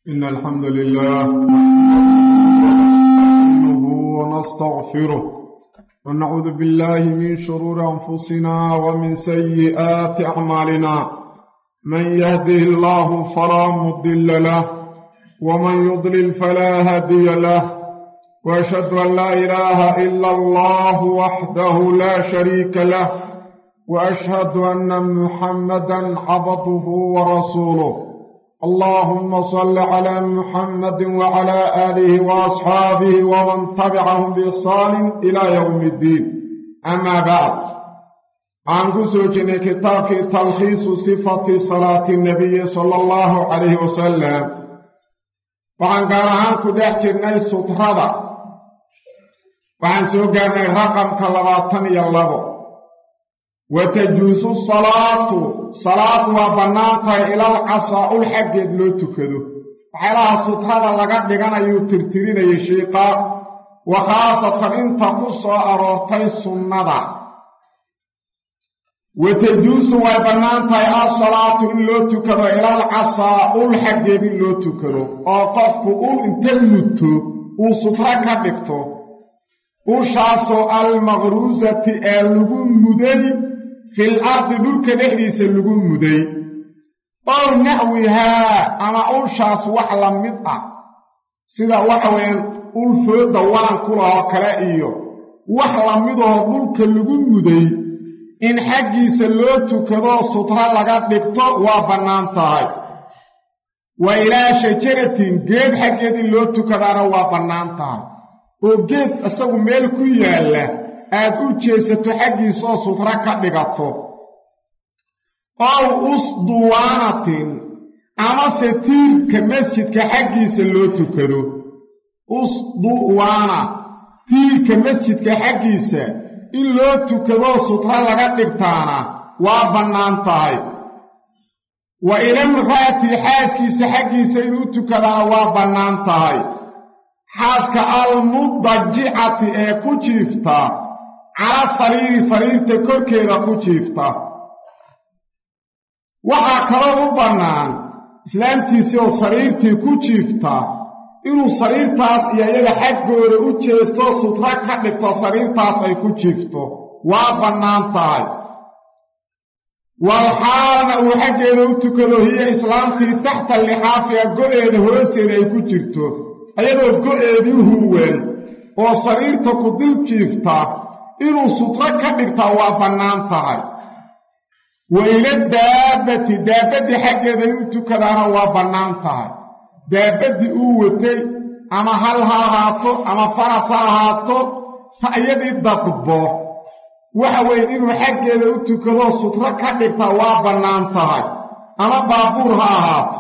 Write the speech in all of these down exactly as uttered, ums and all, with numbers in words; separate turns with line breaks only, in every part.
إن الحمد لله نستعينه ونستغفره ونعوذ بالله من شرور أنفسنا ومن سيئات أعمالنا من يهده الله فلا مضل له ومن يضلل فلا هادي له وأشهد أن لا إله إلا الله وحده لا شريك له وأشهد أن محمدا عبده ورسوله اللهم صل على محمد وعلى آله وأصحابه ومن تبعهم بإحسان إلى يوم الدين أما بعد عن قسوة كتاب تلخيص صفة صلاة النبي صلى الله عليه وسلم وعن قرآن كدحجرنا السطرة وعن سوقنا الرقم كاللباطن يالله وتجوز الصلاة صلاة وبناتها إلى العصاء الحق لو تكدو على سطرة لقد لغانا يترترين يشيقا وخاصة انت قصة أرورتي السنة وتجوز وبناتها الصلاة لو تكدو إلى العصاء الحق لو تكدو وقفك قول انت يتو وسطرة كبكتو وشاسو المغروزة اللغم مدي في الأرض دولك نحديث اللغم مدي أو نحوها أما أول شاس وحلا مدأ سيدا وحوين أول فيد دوان كلها كلائيو وحلا مدأ دولك اللغم مدي إن حقي سلوتو كذا سطرة لغا دكتو وبنانتاي وإلى شجرة قيد حقي دي لوتو كذا وبنانتاي oo geed asagu meel ku yaala aad u jeesato xaqiisa oo sutra ka dhigato oo usduwanatin ama satiirka masjidka xaqiisa loo tukado usduwana tiirka masjidka xaqiisa in loo tukado sutra laga dhigtaana waa bannaan tahay wa ilam raati xaaskiisa xaqiisa inuu tukadana waa bannaan tahay xaaska almudajicati ee ku jiifta cala sariiri sariirta korkeeda ku jiifta waxaa kaloo u bannaan islaamtiisii oo sariirtii ku jiifta inuu sariirtaas iyo iyaga xaggooda u jeesto sutra ka dhigto sariirtaas ay ku jiifto waa bannaan tahay walxaalna uu xaggeeda u tukado hiya islaamtii taxta lixaafiga go'eeda hoosteeda ay ku jirto ayadoo go'eedii huwan oo sariirta ku dil jiifta inuu sutro ka dhigtaa waa bannaan tahay wa ila daabbati daabaddii xaggeeda inuu tukadaana waa bannaan tahay daabaddii uu watay ama hal ha ahaato ama faras ha ahaato ta'yadii dadbo waxa weeye inuu xaggeeda u tukadoo sutro ka dhigtaa waa bannaan tahay ama baabuur ha ahaato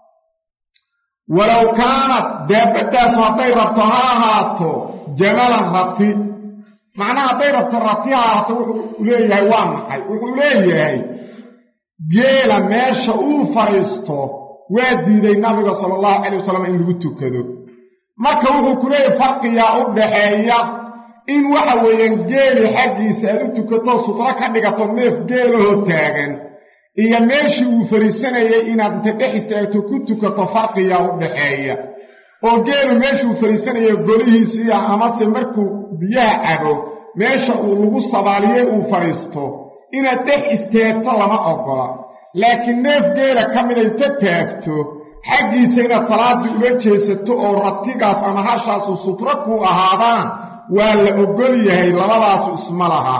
ولو كانت دابتاس هدي ربطها هاتو جمالا ربطي معناها هدي ربط ربطها هاتو وليه وانحي وليه جيلا ماشا او فريستو وادي دي النبي صلى الله عليه وسلم إن لبتو كذو مركا وحو كليه فرقيا أبدحيا إن وحوين جيلي حقي سألتو كتو سطرك حدقة النيف جيله تاغن iyo meeshii uu fariisanayay inaad inta dhex istaagto ku tukato farqiya u dhaxeeya oo geelu meeshii uu fariisanayay golihiisii amase markuu biyaha cabo meesha uu lagu sabaaliyay uu fariisto inaad dhex istaagto lama ogola laakiin neef geela ka mid inta taagto xaggiisa inaad salaadii ula jeesato oo ratigaas ama hashaasu sutro ku ahaadaan waa la ogol yahay labadaasu isma laha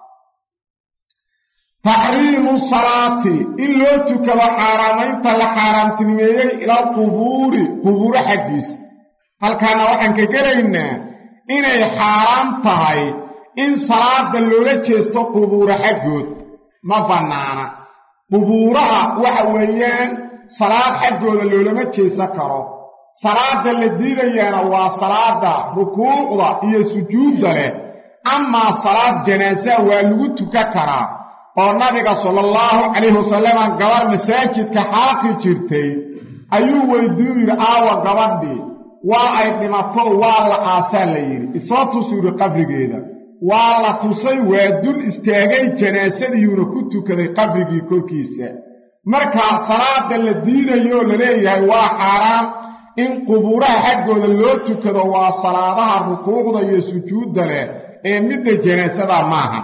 تحريم الصلاة إن لو تكبر حرامين فلا حرام تنميي إلى القبور قبور حديث هل كان وحن كجرينا إن حرام تهي إن صلاة اللولة جيستو قبور حقود ما بنانا قبورها وحويان صلاة حقود اللولة ما جيسكرو صلاة اللذين وصلاة ركوع هي سجود له أما صلاة جنازة والوت ككرا oo nabiga sallallahu alayhi wasallam gabar masaajidka xaaqi jirtay ayuu weydiiyay aawa gabadhii waa ay dhimato waa la aasaa la yiri isoo tusuuri qabrigeeda waa la tusay waa dul istaagay janaasadiyuna ku tukaday qabrigii korkiisa marka salaada la diidayo la leeyahay waa xaraam in qubuuraha xaggooda loo tukado waa salaadaha rukuucda iyo sujuudda leh ee midda janaasada maaha.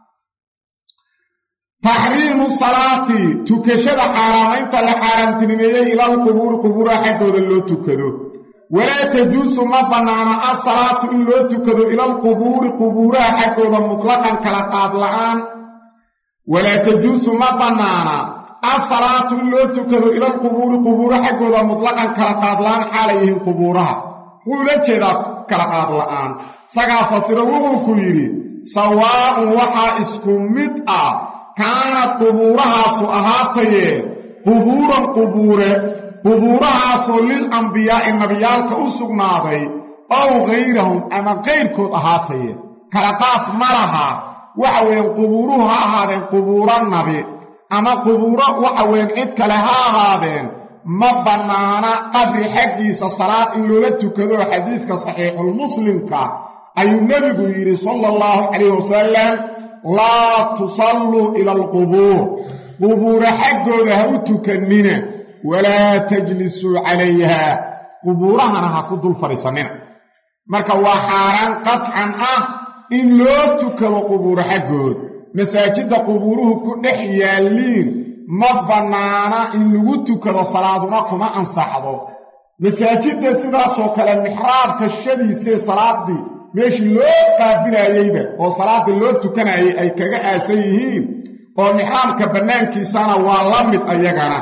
taxriimu salaati tukashada xaaraamaynta la xaaraamtinimeeyey ilal qubuuri qubuuraha xaggooda loo tukado. walaa tajuusu ma bannaana asalaatu in loo tukado ilal qubuuri qubuuraha xaggooda mutlaqan kala qaad la'aan. walaa tajuusu ma bannaana asalaatu in loo tukado ilal qubuuri qubuura xaggooda mutlaqan kala qaad la'aan xaalay yihiin qubuuraha. wuxuu la jeedaa kala qaad la'aan. isagaa fasiro wuxuu ku yidhi sawaa'un waxaa isku mid ah kaanad qubuurahaasu ahaatayee qubuuran qubuure qubuurahaasoo lil ambiyaa'i nabiyaalka u sugnaaday ow hayrahum ama qayrkood ahaataye kala qaad ma laha. waxa weeyaan qubuuruhu ha ahaadeen qubuuro nabi ama qubuuro waxa weeyaan cid kale ha ahaadeen ma bannaana qabri xaggiisa salaad in loola tukado. xadiidka saxiixulmuslimka ayuu nebigu yidhi sala allahu calayhi wasalam laa tusalluu ila alqubuur qubuura xaggooda ha u tukannina walaa tajlisuu calayha qubuurahana ha ku dul fadhiisannina. marka waa xaaraan qadcan ah in loo tukado qubuuro xaggood. masaajidda qubuuruhu ku dhex yaalliin ma bannaana in lagu tukado salaaduna kuma ansaxdo. masaajidda sidaasoo kale mixraabka shadiisee salaaddii meeshii loo qaabilaayeyba oo salaadda loo tukanayay ay kaga aasan yihiin oo mixraabka bannaankiisana waa la mid ayagana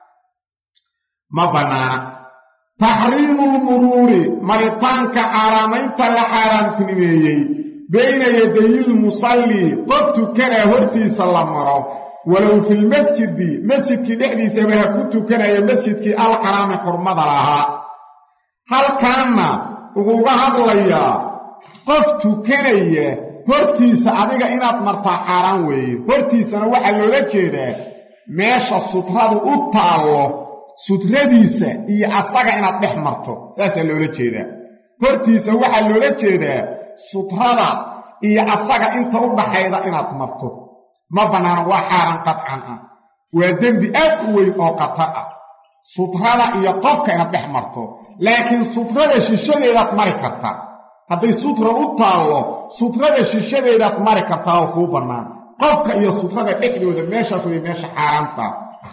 ma bannaana. taxriimulmuruuri maritaanka xaaraamaynta la xaaraamtinimeeyey bayna yadayilmusallii qof tukanaa hortiisa la maro walow filmasjidi masjidkii dhexdiisaba ha ku tukanaya masjidkii alxaraami xurmada lahaa. halkaanna wuxuu uga hadlayaa qof tukanaya hortiisa adiga inaad martaa xaaraan weeye. hortiisana waxaa loola jeedaa meesha sutradu u taallo sutradiisa iyo asaga inaad dhex marto saasaa loola jeedaa. hortiisa waxaa loola jeedaa sutrada iyo asaga inta u dhaxayda inaad marto ma bannaana. waa xaaraan qadcan ah. waa dembi aad u weyn oo qatar ah sutrada iyo qofka inaad dhex marto. laakiin sutrada shishadeedaad mari kartaa. hadday sutra u taallo sutrada shishadeedaad mari kartaa oo kuu bannaan. qofka iyo sutrada dhexdooda meeshaas way meesha xaaraanta.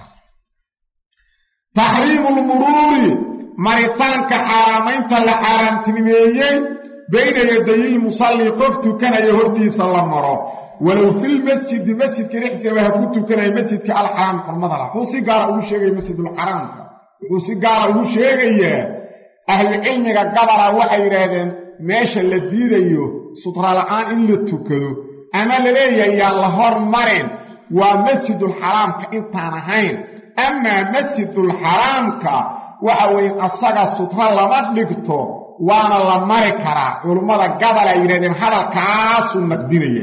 taxriimulmuruuri maritaanka xaaraamaynta la xaaraamtinimeeyey bayna yadayilmusallii qof tukanaya hortiisa la maro walow filmasjidi masjidka dhexdiisaba ha ku tukanaya masjidka alxaraam xurmada lah. wuxuu si gaara ugu sheegaya masjidulxaraamka wuxuu si gaara ugu sheegayaa ahlucilmiga gabara waxay yidhaahdeen meesha la diidayo sutra la'aan in la tukado ama la leeyahay yaan la hormareen waa masjidulxaraamka intaan ahayn. amaa masjidulxaraamka waxa weeye asaga sutra lama dhigto waana la mari karaa. culummada gabal ay yidhahdeen hadalkaasuu naqdinaya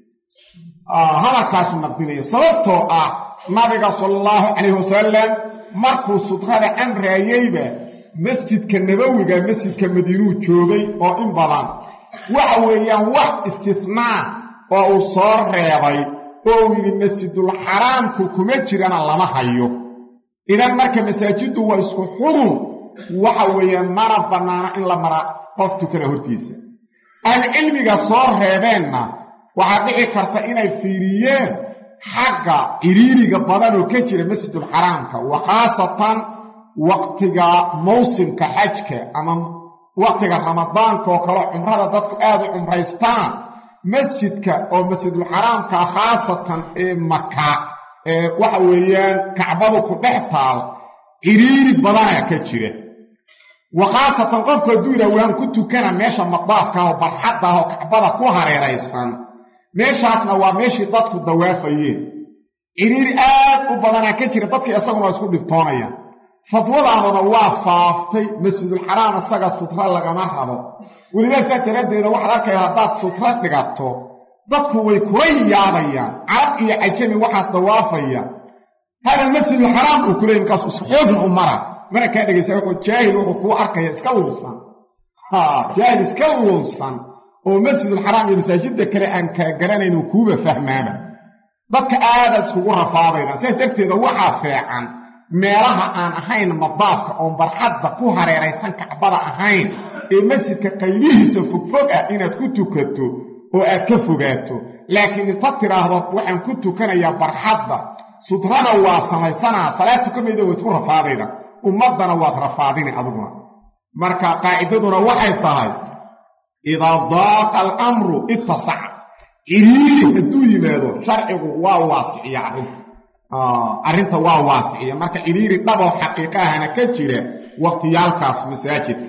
hadalkaasuu naqdinaya sababtoo ah nabiga sala allahu calayhi wasalam markuu sutrada amraayeyba masjidka nabowiga masjidka madiinuu joogay oo in badan waxa weeyaan wax istifnaa oo uu soo reebay oo uu yidhi masjidulxaraamku kuma jirana lama hayo. idan marka masaajiddu waa isku xurun waxa weeyaan mana bannaana in la mara qof tukana hortiisa. ahlucilmiga soo reebeenna waxaa dhici karta inay fiiriyeen xagga ciriiriga badan oo ka jira masjidulxaraamka wa khaasatan waqtiga mawsimka xajka ama waqtiga ramadaanka oo kale cumrada dadku aad u cumraystaan. masjidka oo masjidulxaraamka khaasatan ee maka ee waxa weeyaan kacbadu ku dhex taal ciriiri badanaa ka jira. wa khaasatan qofku hadduu yidhaha waan ku tukana meesha maqdaafka oo barxadda oo kacbada ku hareeraysan meeshaasna waa meeshii dadku dawaafayeen ciriiri aad u badanaa ka jira. dadkii isaguna waa isku dhibtoonayaan. fadwadaanuna waa faaftay masjidulxaraam isaga sutra lagama rabo. welidaa saa daraaddeeda waxaad arkaya haddaad sutra dhigato dadku way kula yaabayaan. carab iyo cajami waxaas dawaafaya hada masjidulxaraam uu ku leeyay markaas xoogna u mara mana kaa dhegaysa wuxuu jaahil wuxuu kuu arkaya iska luusan ha jaahil iska luusan oo masjidulxaraam iyo masaajidda kale aan kala garanayn kuuba fahmaaba. dadka aadaad iskugu rafaabayna sidaas darteeda waxaa feecan meelaha aan ahayn madaafka oon barxadda ku hareeraysan kacbada ahayn ee masjidka qaybihiisa fogfog ah inaad ku tukato oo aad ka fogaato laakiin inta tiraahdo waxaan ku tukanayaa barxadda sutrana waa samaysanaa salaad tukamayda way isku rafaadayda ummadana waad rafaadini adiguna marka qaacidaduna waxay tahay idaa daaqa alamru ittasaca ciriiri hadduu yimaado sharcigu waa waasiciya arrinta arrinta waa waasiciya marka ciriiri dhabo xaqiiqa ahana ka jira waqtiyaalkaas masaajidka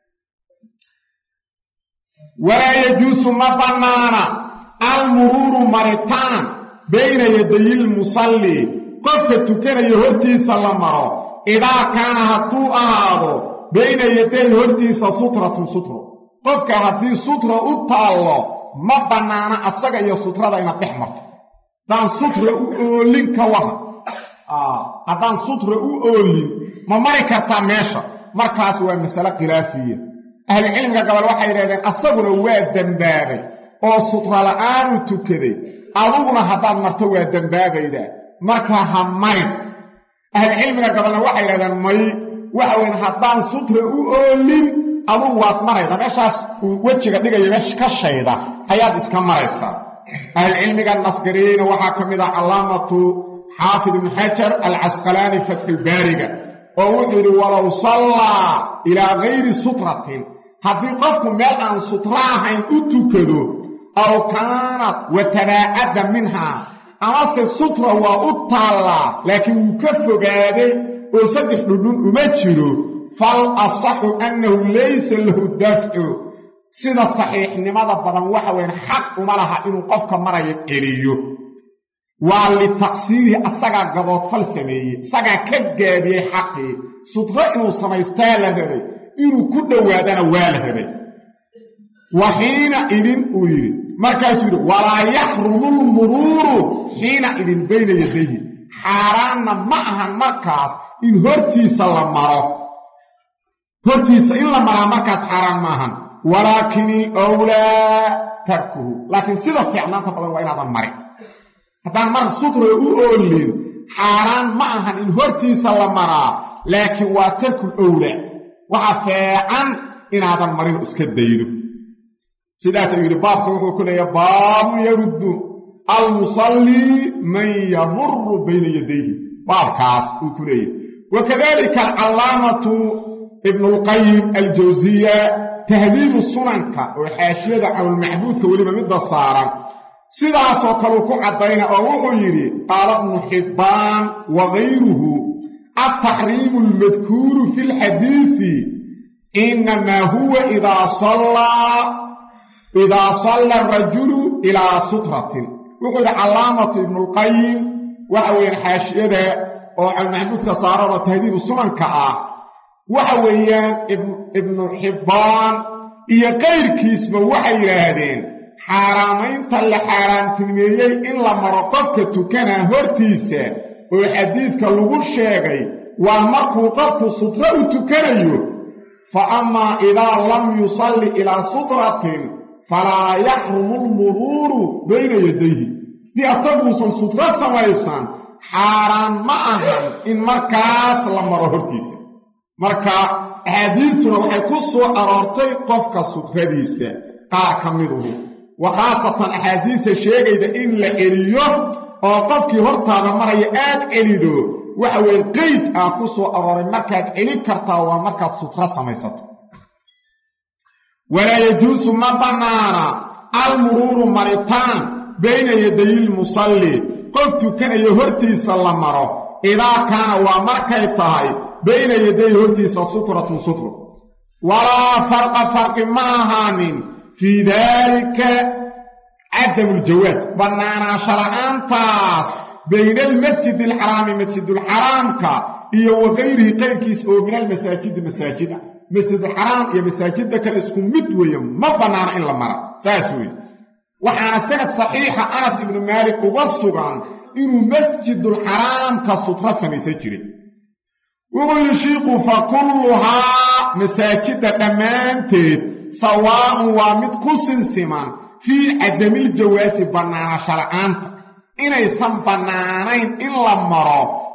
walaa yajuusu ma bannaana almuruuru maritaan bayna yadayil musalli qofka tukanaya hortiisa la maro idaa kaana hadduu ahaado bayna yaday hortiisa sutratun sutro qofka haddii sutra u taallo ma bannaana asaga iyo sutrada inaad dhex marto haddaan sutra u oolin ka waha haddaan sutra u oolin ma mari kartaa meesha markaas waa masale khilaafiya ahlucilmiga gabal waxay yidhahdeen asaguna waa dembaabay oo sutra la'aanu tukaday adiguna haddaad marto waa dembaabaydaa markaa ha marin ahlucilmiga gabalna waxay yidhahdeen may waxa weyn haddaan sutra u oolin adugu waad marayda meeshaas uu wejiga dhigaya meesha ka shayda ayaad iska maraysaa ahlucilmiga nasgariyeyna waxaa ka mid ah calaamatu xaafid ibnu xajar alcasqalaani fatxulbaariga oo wuxuu yidhi walow sallaa ilaa gayri sutratin haddii qofku meel aan sutra ahayn u tukado aw kaanad wa tabaacadda minhaa amase sutra waa u taallaa laakiin wuu ka fogaaday oo saddex dhudhun uma jiro fal asaxu annahu laysa lahu dafcu sida saxiixnimada badan waxa weyn xaq uma laha inuu qofka maraya celiyo waa litaqsiirihi asagaa gaboodfal sameeyey isagaa ka gaabiyey xaqii sutro inuu samaystaa la rabay inuu ku dhowaadana waa la rabay waxiina idin uu yidhi markaasuu yidhi walaa yaxrumu lmuruuru xiina idin bayna yadayhi xaaraanna ma ahan markaas in hortiisa la maro hortiisa in la maraa markaas xaaraan ma ahan walaakin ilwlaa tarkuhu laakiin sida fiicnaanta badan waa inaadan marin haddaan mar sutra u oolin xaaraan ma ahan in hortiisa la maraa laakiin waa tarkul owlaa waxaa feecan inaadan marin iska daydo sidaasuu yidhi baabka wuxuu ku leeyahay baabu yaruddu almusallii man yamuru bayna yadayhi baabkaas uu ku leeyahay wakadalika alcalaamatu ibnulqayim aljawsiya tahdiibu sunanka oo xaashiyada cawlmacbuudka weliba midda saaran sidaasoo kaleu ku caddayna oo wuxuu yidhi qaala ibnu xibbaan wa gayruhu altaxriimu almadkuuru fi lxadiidi inamaa huwa idaa sallaa idaa salla arajulu ilaa sutratin wuxuu yidhi calaamatu ibnulqayim waxa weeyaan xaashiyada oo cawlmacbuudka saaran oo tahdiibu sunanka ah waxa weeyaan ibnu xibbaan iyo kayrkiisba waxay yidhaahdeen xaaraamaynta la xaaraamtilmeeyey in la maro qofka tukanaa hortiisa oo xadiidka lagu sheegay waa markuu qofku sutra u tukanayo fa amaa idaa lam yusalli ilaa sutratin falaa yaxrumu lmuruuru bayna yadayhi dii asaguusan sutro samaysan xaaraan ma ahan in markaas la maro hortiisa marka axaadiistuna waxay ku soo aroortay qofka sutradiisa qaar ka miduhu wa khaasatan axaadiista sheegayda in la celiyo oo qofkii hortaada maraya aad celido waxa weeye qeyd ah ku soo arooray markaad celin kartaa waa markaad sutro samaysato walaa yajuusu ma bannaana almuruuru maritaan bayna yadayil musalli qof tukanayo hortiisa la maro idaa kaana waa markay tahay bayna yadayhi hortiisa sutratun sutro walaa farqa farqi ma ahaanin fii daalika cadamu ljawaas bannaanaansha la'aantaas bayna almasjid alxaraami masjidulxaraamka iyo wa gayrihi qayrkiis oo min almasaajidi masaajida masjidulxaraam iyo masaajidda kale isku mid weeye ma bannaana in la mara saas weeye waxaana sanad saxiixa anas ibnu maalik uga sugan inuu masjidulxaraamka sutro samaysan jiray wuxuu yidhi shiiku fa kulluhaa masaajidda dhammaanteed sawaa'un waa mid ku sinsiman fii cadamiljawaasi bannaanasha la'aanta inaysan bannaanayn in la maro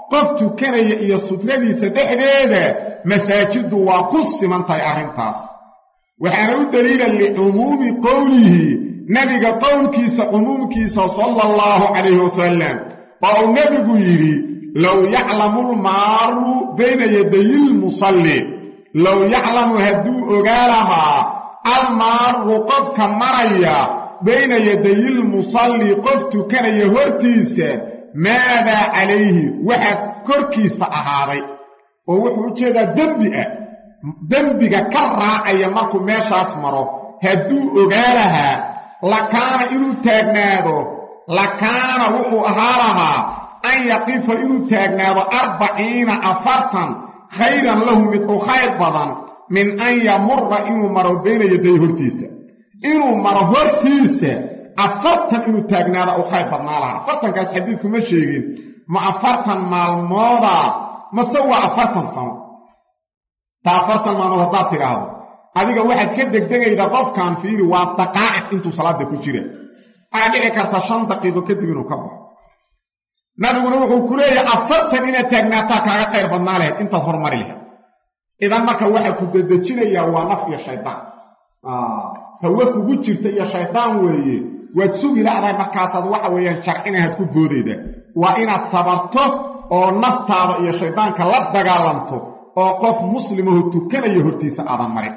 qof tukanaya iyo sutradiisa dhexdeeda masaajidu waa ku siman tahay arrintaas waxaana u daliila liumuumi qowlihi nabiga qowlkiisa umuumkiisa sala allahu calayhi wasalam oo uu nabigu yidhi low yaclamu lmaaru bayna yadayi lmusalli low yaclamu hadduu ogaa lahaa almaaru qofka maraya bayna yadayi lmusalli qof tukanaya hortiisa maadaa calayhi waxa korkiisa ahaaday oo wuxuu u jeedaa dembi ah dembiga ka raacaya markuu meeshaas maro hadduu ogaa lahaa lakaana inuu taagnaado lakaana wuxuu ahaa lahaa an yaqifa inuu taagnaado arbaciina afartan khayran lahu mid u khayr badan min an yamura inuu maro bayna yaday hortiisa inuu maro hortiisa afartan inuu taagnaado u khayr badnaa lahaa afartankaas xadiidku ma sheegin ma afartan maalmooda mase waa afartan sano taa afartan maalmood haddaad tidhaahdo adiga waxaad ka degdegaydaa qofkan fiiri waa daqaa'iq intuu salaada ku jira waxaa dhici karta shan daqiiqo kadib inuu ka baxo nabiguna wuxuu ku leeyahay afartan inaad taagnaataa kaaga qayr badnaa lahayd intaad horumari lahayd idan marka waxaa ku dedejinayaa waa naf iyo shaydaan hawe kugu jirta iyo shaydaan weeye waad sugi la'dahay markaasaad waxa weeyaan sharcinahaad ku boodayda waa inaad sabarto oo naftaada iyo shaydaanka la dagaalanto oo qof muslimahu tukanayo hortiisa aadan marin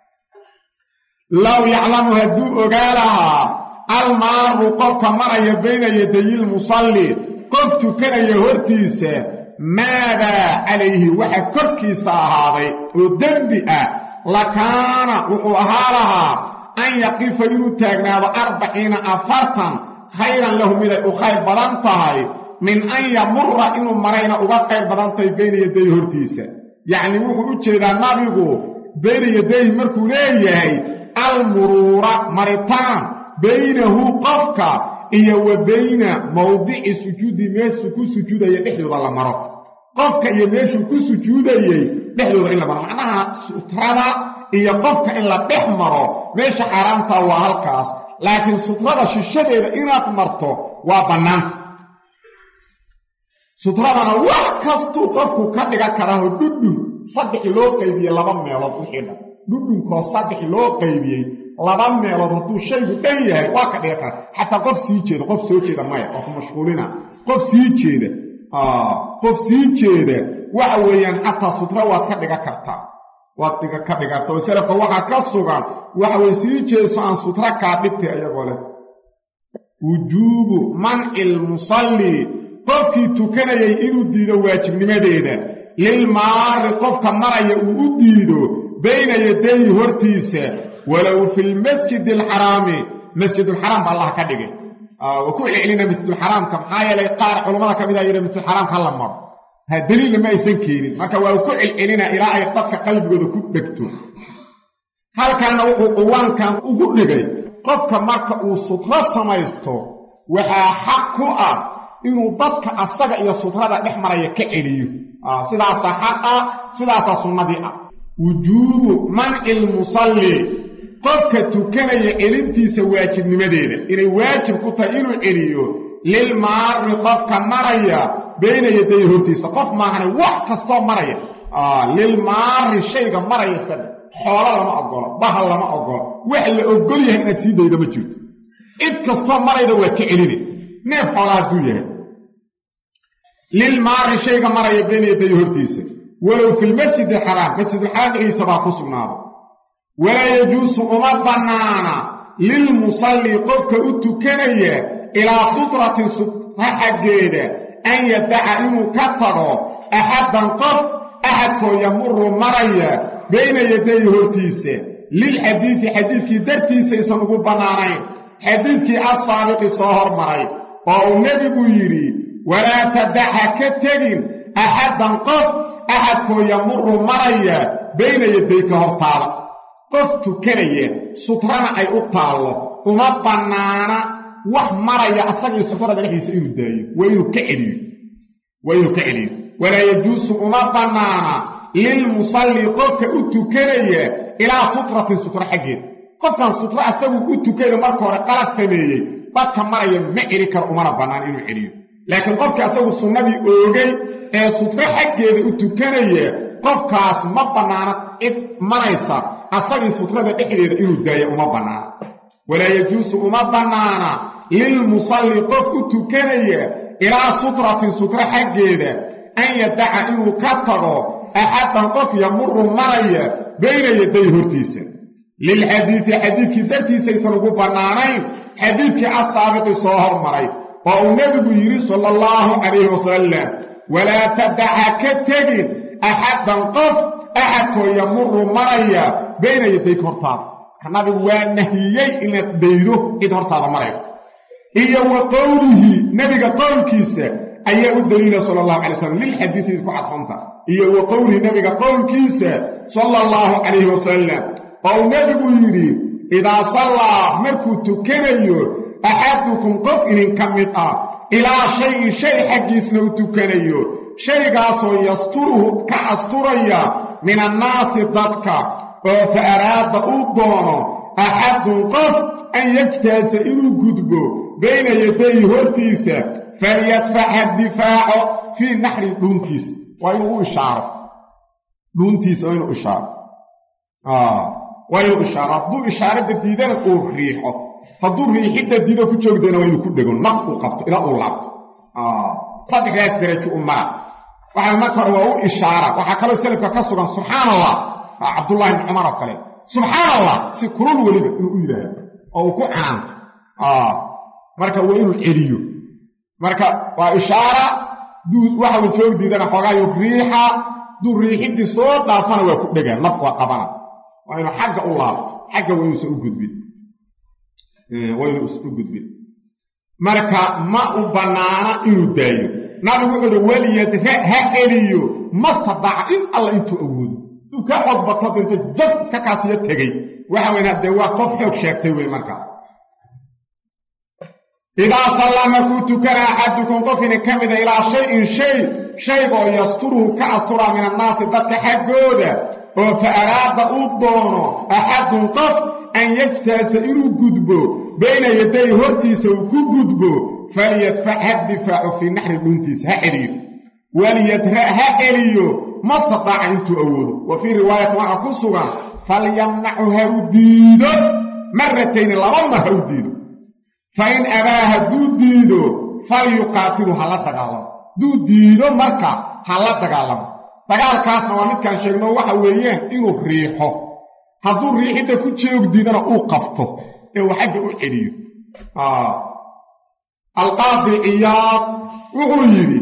low yaclamu hadduu ogaa lahaa almaaru qofka maraya bayna yadayi lmusalli qof tukanaya hortiisa maadaa calayhi waxa korkiisa ahaaday oo dembi ah lakaana wuxuu ahaa lahaa an yaqifa inuu taagnaado arbaciina afartan khayran lahu miday u khayr badan tahay min an yamura inuu marayna uga qayr badan tahay bayna yadayi hortiisa yacni wuxuu u jeedaa nabigu bayna yadayhi markuu leeyahay almuruura maritaan baynahu qofka iyo wa bayna mawdici sujuudi meeshuu ku sujuudaya dhexdooda la maro qofka iyo meeshuu ku sujuudayey dhexdooda in la maro macnaha sutrada iyo qofka in la dhex maro meesha xaaraamtaa waa halkaas laakiin sutrada shishadeeda inaad marto waa bannaanta sutradana wax kastuu qofku ka dhigan karaaho dhudhun saddex loo qaybiyey laba meelood wixii dhan dhudhunkoo saddex loo qaybiyey laba meelood hadduu shaygu dhan yahay waa ka dhigan karaa xataa qof sii jeeda qof soo jeeda maya oo ku mashquulina qof sii jeeda qof sii jeeda waxa weeyaan xataa sutra waad ka dhigan kartaa waad dhiga ka dhigarta oo salafka waxaa ka sugan waxa weye sii jeeso aan sutra kaa dhigtay ayagoo leh wujuubu manci lmusalli qofkii tukanayay inuu diido waajibnimadeeda lilmaari qofka maraya uu u diido bayna yadayhi hortiisa walow fi lmasjidi alxaraami masjidulxaraam ba allah ka dhigay waa ku celcelina masjidulxaraamka maxaa yeelay qaar culammada ka mid a yidha masjidulxaraamka hala maro ha daliilna ma aysan keenin marka waa ku celcelina ilaa ay dadka qalbigooda ku dhegto halkaana wuxuu quwaankan ugu dhigay qofka marka uu sutro samaysto waxaa xaq ku ah inuu dadka asaga iyo sutrada dhex maraya ka celiyo sidaasaa xaq ah sidaasaa sunnadii ah wujuubu manci lmusalli qofka tukanaya celintiisa waajibnimadeeda inay waajib ku tahay inuu celiyo lilmaari qofka maraya bayna yadayi hortiisa qof maahane wax kastoo maraya lilmaari shayga maraya iskadhe xoolo lama ogolo bahal lama ogolo wax la ogol yahay inaad sii daydo ma jirto cid kastoo marayda waad ka celinay neef xoola hadduu yahay lilmaari shayga maraya bayna yadayi hortiisa walow fi lmasjid alxaraam masjidulxaraam dhexdiisa baa ku sugnaado walaa yajuusu uma bannaana lilmusalli qofka u tukanaya ilaa sutratin sutra xaggeeda an yadaca inuu ka tago axaddan qof axadkoo yamuru maraya bayna yadayi hortiisa lilxadiidi xadiidkii dartiisaysan ugu bannaanayn xadiidkii assaabiqi soo hormaray oo uu nebigu yidhi walaa tadaca ka tegin axaddan qof axadkoo yamuru maraya bayna yadayka hortaada qof tukanaya sutrana ay u taallo uma bannaana wax maraya asagii sutrada dhexdiisa inuu daayo waa inuu ka celiyo waa inuu ka celiyo walaa yajuusu uma bannaana lilmusalli qofka u tukanaya ilaa sutratin sutra xaggeed qofkan sutra asaguu u tukana marka hore qalad sameeyey dadka maraya ma celi karo umana bannaan inuu celiyo laakiin qofka asagu sunnadii oogay ee sutra xaggeeda u tukanaya qofkaas ma bannaana cid maraysa asagii sutrada dhexdeeda inuu daayo uma bannaana walaa yajuusu uma bannaana lilmusalli qof u tukanaya ilaa sutratin sutra xaggeeda an yadaca inuu ka tago axadan qof yamuru maraya bayna yaday hortiisa lilxadiidi xadiidkii dartiisaysan ugu bannaanayn xadiidkii assaabiqi soo hormaray oo uu nebigu yidhi sala allahu calayhi wasalam walaa tadaca ka tegin axadan qof axadkoo yamuru maraya bayna yadayka hortaada ka nabigu waa nahiyey inaad daydo cid hortaada maraya iyo wa qowlihi nebiga qowlkiisa ayaa u daliila sala allahu calay wasalam lilxadiidi ku cadfanta iyo wa qowlihi nebiga qowlkiisa sala allahu calayhi wasalam oo nebigu yidhi idaa sallaa markuu tukanayo axadukum qof idinka mid ah ilaa shayin shay xaggiisna u tukanayo shaygaasoo yasturuhu ka asturaya min annaasi dadka oo fa araada uu doono axadun qof an yajtaasa inuu gudbo bayna yadayhi hortiisa falyadfac ha difaaco fii naxri dhuuntiisa waa inuu u ishaaro dhuuntiisa waa inuu ishaaro waa inuu ishaaro hadduu ishaaradda diidana uu riixo hadduu riixidda diido ku joogdana waa inuu ku dhego naq uu qabto ilaa uu laabto saddexdaas darajo u mara waxaa marka hore waa u ishaara waxaa kaloo salafka ka sugan subxaan allah cabdullahi ibni cumar oo kale subxaan allah si kulul weliba inuu u yidhaahdo oo uu ku canaanto marka waa inuu celiyo marka waa ishaara waxa uu joog diidana xoogaayo riixa duu riixiddii soo dhaafana waa ku dhegaa naq waa qabana waa inuu xagga u laabto xagga waa inuusan u gudbin waa inuusan u gudbin marka ma u bannaana inuu daayo nabigu wuxuu uhi waliyadra ha celiyo mastadaaca in alla intuu awoodo duu kaa codbato dinta jab iska kaasiyo tegey waxa weynaa dee waa qof xoog sheegtay wey markaas idaa sallaa markuu tukana axadukum qof idin ka mida ilaa shayin shay shaygoo yasturuhu ka asturaa min annaasi dadka xaggooda oo fa araada uu doono axadun qof an yajtaasa inuu gudbo bayna yaday hortiisa uu ku gudbo falyadfac ha difaaco fii naxri dhuuntiisa ha celiyo waliyadra' ha celiyo mastadaaca intuu awoodo wa fii riwaayatin waxaa ku sugan falyamnacu ha u diido maratayni laba mar ha u diido fa in abaa hadduu diido falyuqaatilu ha la dagaalamo hadduu diido marka ha la dagaalamo dagaalkaasna waa midkaan sheegno waxa weeyaan inuu riixo hadduu riixidda ku jeog diidana uu qabto ee uu xagga u celiyo alqaadi ciyaad wuxuu yidhi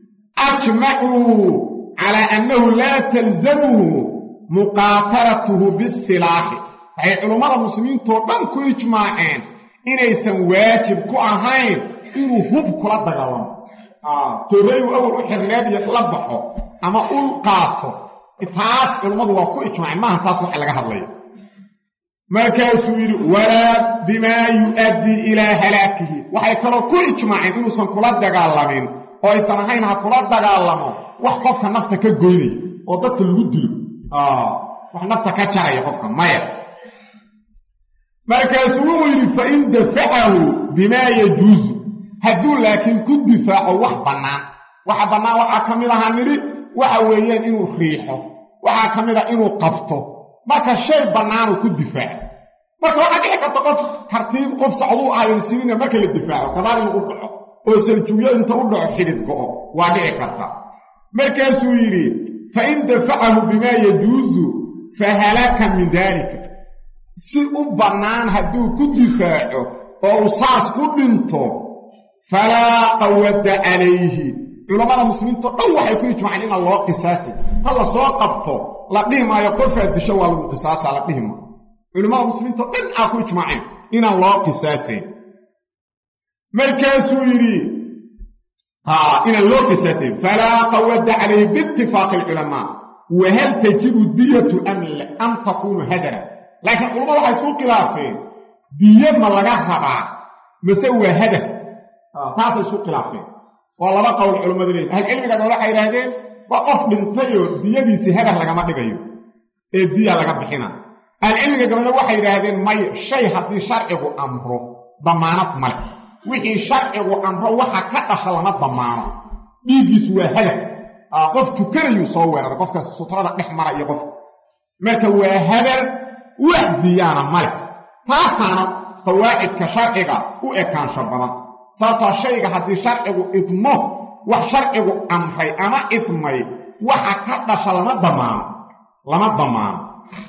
ajmacuu calaa annahu laa talzamuhu muqaatalatuhu bisilaaxi waxay culummada muslimiintoo dhan ku ijmaaceen inaysan waajib ku ahayn inuu hub kula dagaalamo torreyu awal u xirneed iyo la baxo ama ul qaato taas culummadu waa ku ijmaaceen maaha taas waxa laga hadlaya markaasuu yidhi walaa bimaa yu'addii ilaa halaakihi waxay kaloo ku ijmaaceen inuusan kula dagaalamin oo aysan ahayn ha kula dagaalamo wax qofka nafta ka goynaya oo dadka lagu dilo wax nafta ka jaraya qofka maya markaasuu wuxuu yidhi fa in dafacahu bimaa yajuusu hadduu laakiin ku difaaco wax bannaan waxa bannaan waxaa ka mid ahaa nidhi waxa weeyaan inuu riixo waxaa ka mid ah inuu qabto marka shay bannaanuu ku difaaco marka waxaa dhici karta qof tartiib qof socduu ahayn sinina marka la difaaco kadaal inuu u dhaco oo saljuuyo inta u dhaco xidhid go'o waa dhici karta markaasuu yidhi fa in dafacahu bimaa yajuusu fa halaka min daalika si u bannaan hadduu ku difaaco oo uu saas ku dhinto falaa qawadda calayhi culammada muslimiintao dhan waxay ku ijmaceen inaan loo qisaasay ta la soo qabto la dhihi maayo qofaad disho waa lagu qisaasaa la dhihi maayo culimmada muslimiintao dhan aa ku ijmaaceen inaan loo qisaasayn markaasuu yidhi inaan loo qisaasayn falaa qawadda calayhi biitifaaqi alculamaa wahal tajibu diyatu am takuunu hadara laakiin culammada waxay isku khilaafeen diya ma laga rabaa mase waa hadar taasay isku khilaafeen waa laba qowl culammadu leeyihin ahlcilmigaas waxay yidhaahdeen waa qof dhintayoo diyadiisii hadar lagama dhigayo ee diya laga bixina ahlcilmiga gabadna waxay yidhaahdeen may shay haddii sharcigu amro damaanad male wixii sharcigu amro waxa ka dhasha lama damaano dhiigiisu waa hadar qof tukanayu soo weerar qofka sutrada dhex mara iyo qof marka waa hadar wax diyaana male taasana qawaacidka sharciga u ekaansho badan sababtoo shayga haddii sharcigu idmo wax sharcigu amray ama idmay waxa ka dhasha lama damaano lama damaano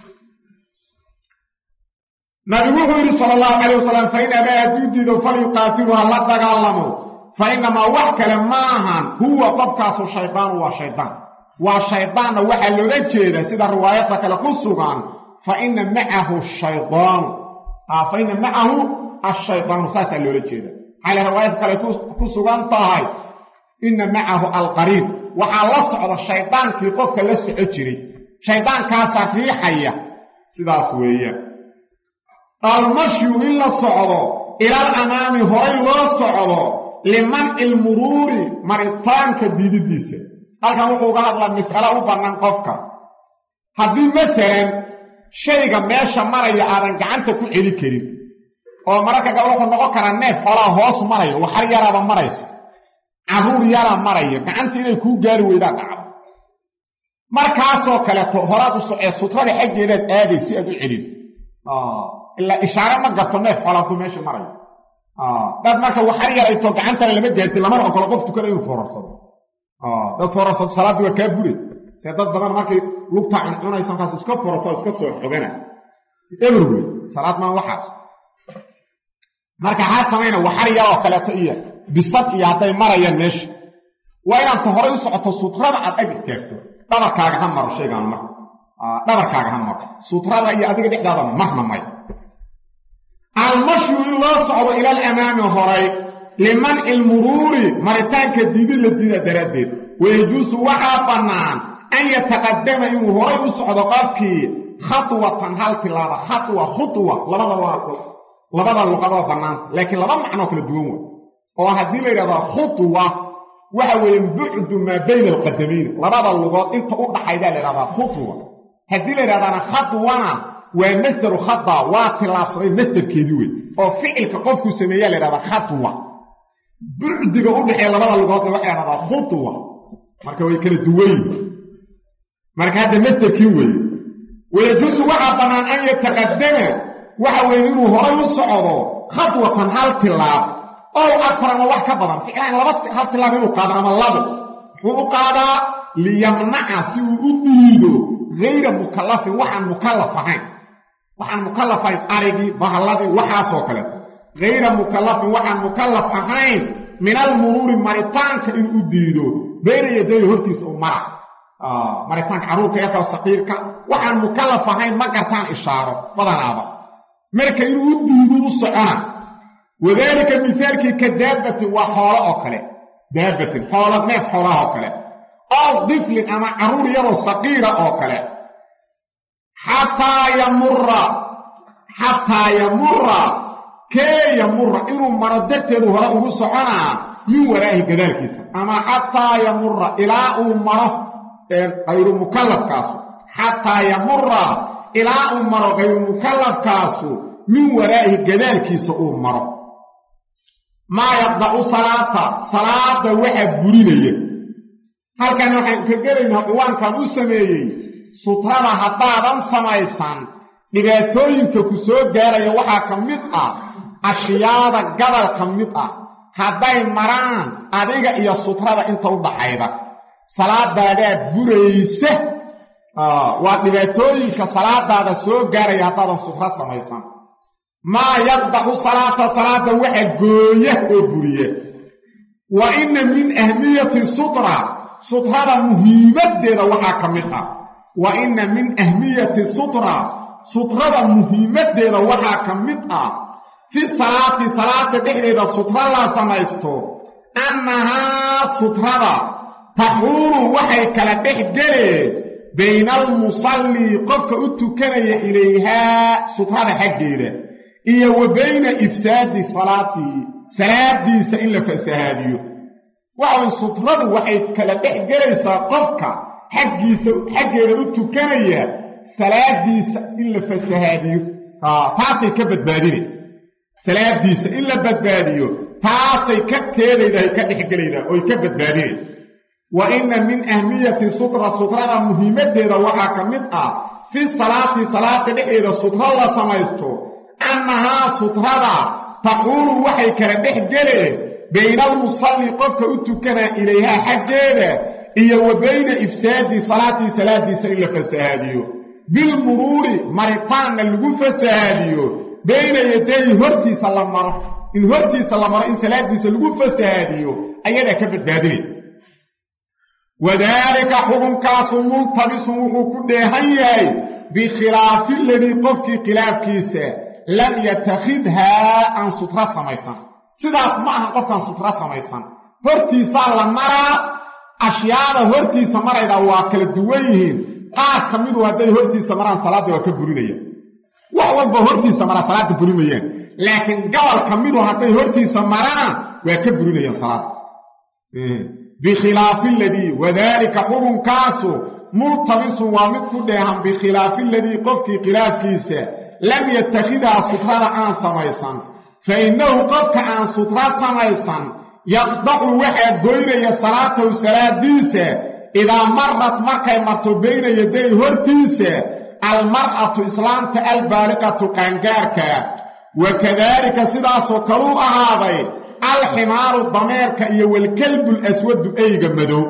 nabigu wuxuu yidhi sala allahu calayh wasalam fa in abaa hadduu diido falyuqaatilu ha la dagaalamo fa inamaa wax kale maahan huwa qofkaasu shaydaanu waa shaydaan waa shaydaanna waxaa loola jeedaa sida riwaayadda kale ku sugan fa ina macahu shaydaanu fa ina macahu ashaydaanu saasaa loola jeeda xaale riwaayad kale ku sugan tahay ina macahu alqariib waxaa la socda shaydaankii qofka la soco jiray shaydaankaasaa riixaya sidaas weeyaan almashyu in la socdo ilal amaami horay loo socdo limanci lmuruuri maritaanka diididiisa halkan wuxuu uga hadlaa mas'alo u bannaan qofka haddii masalan shayga meesha maraya aadan gacanta ku celi karin oo mararka gabal wuxuu noqon karaa neef xoolaa hoos maraya waxar yaraaba maraysa carruur yaraa maraya gacanta inay kuu gaari weydaan dhacdo markaasoo kaleeto horaad u socee sutrada xaggeedaad aaday si aad u celin ilaa ishaare ma garto neef xoolaanku meesha marayo dad marka waxar yarayto gacantana lama gaartin lamana ogolo qof tukada inuu foorarsado dad foorarsado salaaddii waa kaa buray see dad badan markay lugta cuncunaysa markaas iska foorarsado iska soo xogana everwey salaad maan waxaas marka xaad samayna waxar yaroo kaleeto iyo bisad iyo hadday marayaan meesha waa inaad ta horay u socoto sutrada aad ag istaagto dhabarkaaga ha maro shaygaan mar dhabarkaaga ha maro sutrada iyo adiga dhexdaadana marna may almashyu in loo socdo ilal amaami horay limanci lmuruuri maritaanka diidi la diida daraaddeed wayajuusu waxaa bannaan an yataqadama inuu horay u socdo qofkii khatwatan hal tilaaba khatwa khutwa labada waa labada luqadoo bannaanta laakiin laba macnoo kala duwan way oo haddii la yidhahdaa khutwa waxa weeye bucdu maa bayna alqadamayn labada lugood inta u dhaxaydaa la yidhahdaa khutwa haddii la yidhahdaana khatwana waa masdaru khada waa tilaabsaday masdarkeedii wey oo ficilka qofkuu sameeyaa la yidhahdaa khatwa bucdiga u dhexeeya labada lugoodna waxa la yidhahdaa khutwa marka way kala duwan marka hadda masdarkii weeye wayajuusu waxaa bannaan an yataqadama waxa weeye inuu horay u socdo khatwatan hal tilaab ow akar ama wax ka badan ficlaan laba hal tilaab inuu qaado ama labo wuxuu u qaadaa liyamnaca si uu u diido hayra mukallafin waxaan mukallaf ahayn waxaan mukallaf ahayn arigii bahalladii waxaasoo kaleeto hayra mukallafin waxaan mukallaf ahayn min almuruuri maritaanka inuu u diido bayna yadayi hortiisa u mara maritaanka carruurka yarkaa saqiirka waxaan mukallaf ahayn ma gartaan ishaaro badanaaba marka inuu u diido u socona wadaalika mihaalkii ka daabbatin waa xoolo oo kale daabbatin xoolo neef xoolaha oo kale ow diflin ama carruur yaroo saqiira oo kale xataa yamura xataa yamura kee yamura inuu maro darteedu hore ugu soconaa min waraahi gadaalkiisa ama xataa yamura ilaa uu maro hayru mukallafkaasu xataa yamura ilaa uu maro hayru mukallafkaasu min waraahi gadaalkiisa uu maro maa yaqdacu salaata salaada waxa burinaya halkan waxaan ka gelaynaa ciwaankan u sameeyey sutrada haddaadan samaysan dhibaatooyinka ku soo gaaraya waxaa ka mid ah ashyaada gabal ka mid ah hadday maraan adiga iyo sutrada inta u dhaxayda salaadaadaa buraysa waa dhibaatooyinka salaadaada soo gaaraya haddaadan sutra samaysan maa yaqdacu salaata salaada waxa gooya oo buriya wa inna min ahmiyati sutra sutrada muhiimaddeeda waxaa ka mid ah wa inna min ahmiyati sutra sutrada muhiimaddeeda waxaa ka mid ah fi salaati salaada dhexdeeda sutra la samaysto annahaa sutrada taxuulu waxay kala dhex geleen bayna almusallii qofka u tukanaya ilayhaa sutrada xaggeeda iyo wa bayna ifsaadi salaatii salaadiisa in la fasahaadiyo waxay sutradu waxay kala dhex gelaysaa qofka xaggiisa xaggeeda u tukanaya salaadiisa in la fasahaadiyo taasay ka badbaadinay salaadiisa in la badbaadiyo taasay ka teedayda ka dhexgelayda oo ka badbaadinay wa inna min ahmiyati sutra sutrada muhiimadeeda waxa kamid ah fi salaati salaati dhexeeda sutra la samaysto annaha sutrada taqulu waxay kala dhexgelee bayna al-musalli qofka u tukana ilayha xajeeda iyo wa bayna ifsaadi salaati salaadiisa ila fasaadiyo bil mururi maritaan lagu fasaadiyo bayna yaday hortiisa la maro in hortiisa la maro in salaadiisa lagu fasaadiyo ayada ka badbaadinay wadaalika xukunkaas multabisun wuxuu ku dheehan yahay bikhilaafi alladii qofkii khilaafkiisa lam yatakhidhaa an sutra samaysan sidaas ma aha qofkan sutra samaysan hortiisa la maraa ashyaada hortiisa marayda waa kala duwan yihiin qaar kamidu hadday hortiisa maraan salaada waa ka burinayaan wax walba hortiisa maraa salaada burimayaan laakiin gobol kamidu hadday hortiisa maraan waa ka burinayaan salaada bikhilaafi alladii wadaalika xukunkaasu multabisun waa mid ku dheehan bikhilaafi alladii qofkii khilaafkiisa lam yatakhidaa sutrada aan samaysan fa innahu qofka aan sutra samaysan yaqdacu waxaa goynaya salaatahu salaadiisa idaa marat markay marto bayna yaday hortiisa almar'atu islaamta albaaliqatu qaangaarka wakadaalika sidaasoo kaluu ahaaday alximaaru dameerka iyo walkalbu laswadu eyga madow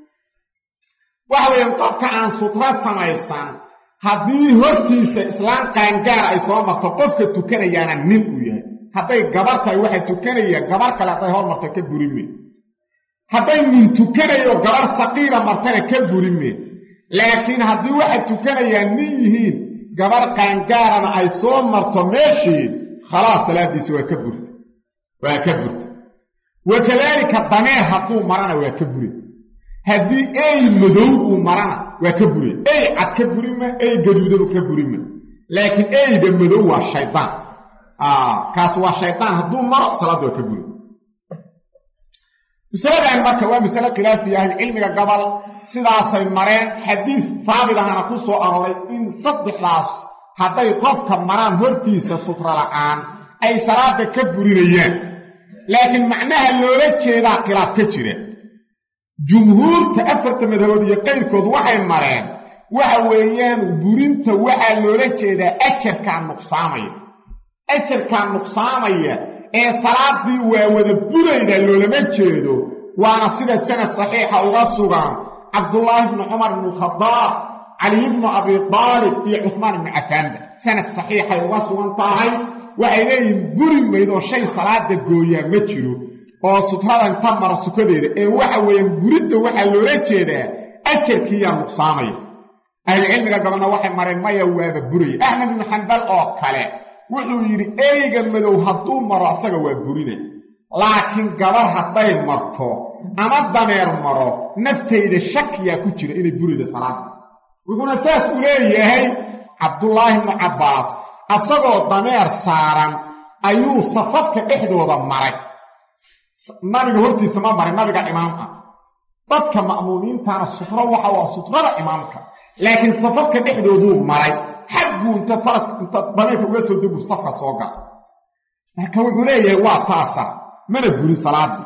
waxa weeyaan qofka aan sutra samaysan haddii hortiisa islaam qaangaar ay soo marto qofka tukanayaana nin uu yahay hadday gabar tahay waxay tukanaya gabar kale hadday hor marto ka burime hadday nin tukanayo gabar saqiira martana ka burime laakiin haddii waxay tukanayaan nin yihiin gabar qaangaarana ay soo marto meeshii khalaas salaadiisa waa ka burta waa ka burta wakadaalika dameer hadduu marana waa ka bure haddii ey madow uu marana waa ka bure ey cad ka burima ey gaduudanu ka burima laakiin eyga madow waa shaydaan kaas waa shaydaan hadduu maro salaada waa ka bure masaladan marka waa masale khilaafi ah cilmiga gabal sidaasay mareen xadiis saabit ahna ku soo arooray in saddexdaas hadday qofka maraan hortiisa sutra la'aan ay salaada ka burinayaan laakiin macnaha loola jeedaa khilaaf ka jira jumhuurta afarta madhabood iyo qayrkood waxay mareen waxa weeyaan burinta waxaa loola jeedaa ajarkaa nuqsaamaya ajarkaa nuqsaamaya ee salaadii waa wada burayda loolama jeedo waana sida sanad saxiixa uga sugan cabdullaahi ibnu cumar ibnu khadaab cali ibnu abi taalib iyo cuhmaan ibnu cafaanba sanad saxiixay uga sugan tahay waxay leeyihiin buri maydoo shay salaada gooyaa ma jiro oo sutrada inta mara sukadeeda ee waxa weeyaan buridda waxaa loola jeedaa ajarkiiyaa nuqsaamaya ahlucilmiga gabalna waxay mareen maya waaba buraya axmed ibnu xambal oo kale wuxuu yidhi eyga madow hadduu maro asaga waa burina laakiin gabar hadday marto ama dameer maro naftayda shakiyaa ku jira inay burida salaada wuxuuna saas u leeyahay cabdullaahi ibnu cabbaas asagoo dameer saaran ayuu safafka dhexdooda maray nabiga hortiisa ma marin nabiga imaamka dadka ma'muumiintana sutro waxa waa sutrada imaamka laakiin safafka dhexdooduu maray xagguu inta faraska inta dameerka uga soo deguu safka soo gala marka wuxuu leeyahay waa taasa mana burin salaadii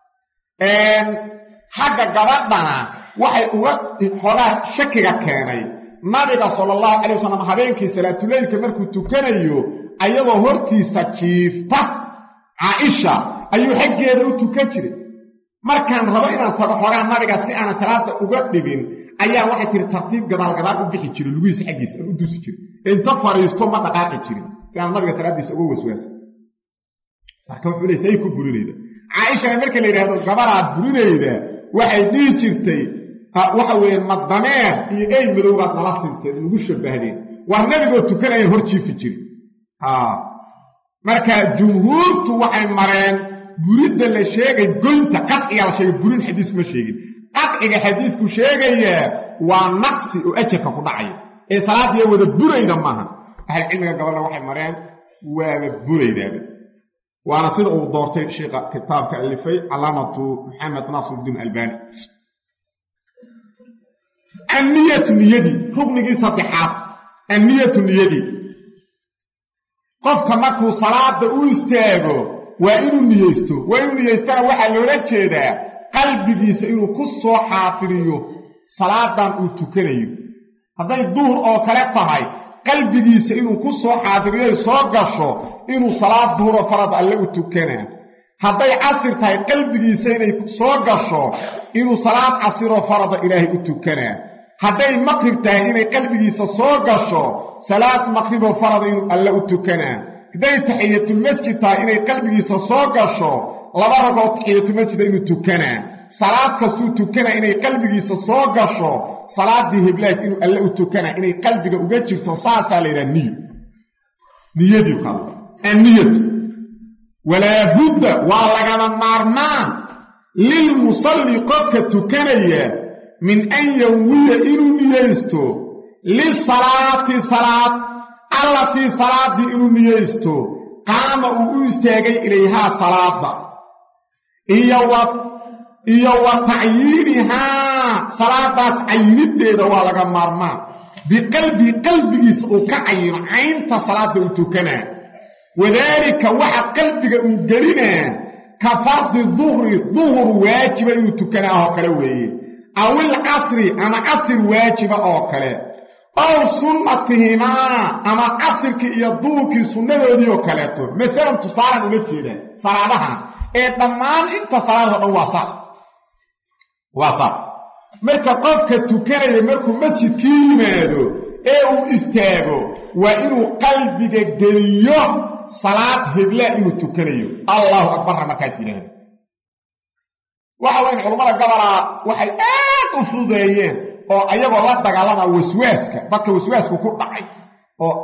xagga gabadhana waxay uga xogaa shakiga keenay nabiga sala allahu calay wasalam habeenkii salaatuleylka markuu tukanayo ayadoo hortiisa jiifta caaisha ayuu xaggeeda u tukan jiray markaan rabo inaan tago xogaa nabiga si aanan salaada uga dhibin ayaa waxay tiri tartiib gadaal gadaal u bixi jiray lugihiisa xaggiisa aan u duusi jiray inta fariisto ma dhaqaaqi jirin si aan nabiga salaadiisa uga waswaasin marka wuxuu leeyahay say ku burinayda caaishana marka la yidhaahdo gabaraa burinayda waxay dhihi jirtay waxa weeye ma dameer iyo ey madowbaad nala sinteed nagu shabahdeen waa nabigoo tukanayaan hor jiifi jiri marka jumhuurtu waxay mareen buridda la sheegay goynta qadciga la sheegay burin xadiisku ma sheegin qadciga xadiisku sheegaya waa naqsi oo ajarka ku dhacaya ee salaadiya wada burayda maaha ahal cilmiga gabalna waxay mareen waaba buraydaaba waana sida uu doortay sheekha kitaabka alifay calaamatu maxamed naasiruddin albani anniyatu niyadii ruknigii saddexaad anniyatu niyadii qofka markuu salaada u istaago waa inuu niyeysto waa inuu niyeystana waxaa loola jeedaa qalbigiisa inuu ku soo xaafiriyo salaadan uu tukanayo hadday duhur oo kale tahay qalbigiisa inuu ku soo xaafiriyo soo gasho inuu salaad duhur oo farad alle u tukanaa hadday casir tahay qalbigiisa inay soo gasho inuu salaad casir oo farada ilaahay u tukanaa hadday maqrib tahay inay qalbigiisa soo gasho salaad maqrib oo farada inuu alle u tukanaa hadday taxiyatul masjid tahay inay qalbigiisa soo gasho laba ragoo taxiyatul masjid inuu tukanaa salaad kastuu tukanaa inay qalbigiisa soo gasho salaadii heblaad inuu alle u tukanaa inay qalbiga uga jirto saasaa la yidhaha niyo niyadii kale anniyatu walaa budda waa lagama maarmaan lilmusalli qofka tukanaya min an yanwiya inuu niyeysto lisalaati salaad allatii salaadii inuu niyeysto qaama uu u istaagay ilayhaa salaada iyo wa iyo wa tacyiinihaa salaadaas cayiniddeeda waa laga maarmaan biqalbii qalbigiisa uu ka cayino caynta salaada uu tukanaa wadaalika waxa qalbiga uu gelinaa ka fardi duhri duhur waajiba inuu tukanaa oo kale weeye awil casri ama casir waajiba oo kale ow sunnatihimaa ama casirkii iyo duhurkii sunnadoodii oo kaleeto maalan tusaalan ula jeedaan salaadahan ee dhammaan inta salaadoo dhan waa saas waa saas marka qofka tukanaya markuu masjidkii yimaado ee uu istaago waa inuu qalbiga geliyo salaad heblaa inuu tukanayo allahu akbarna markaas yidhaahdo waxa weyn culammada gobolaa waxay aad u fududeeyeen oo ayagoo la dagaalama waswaaska dadka waswaasku ku dhacay oo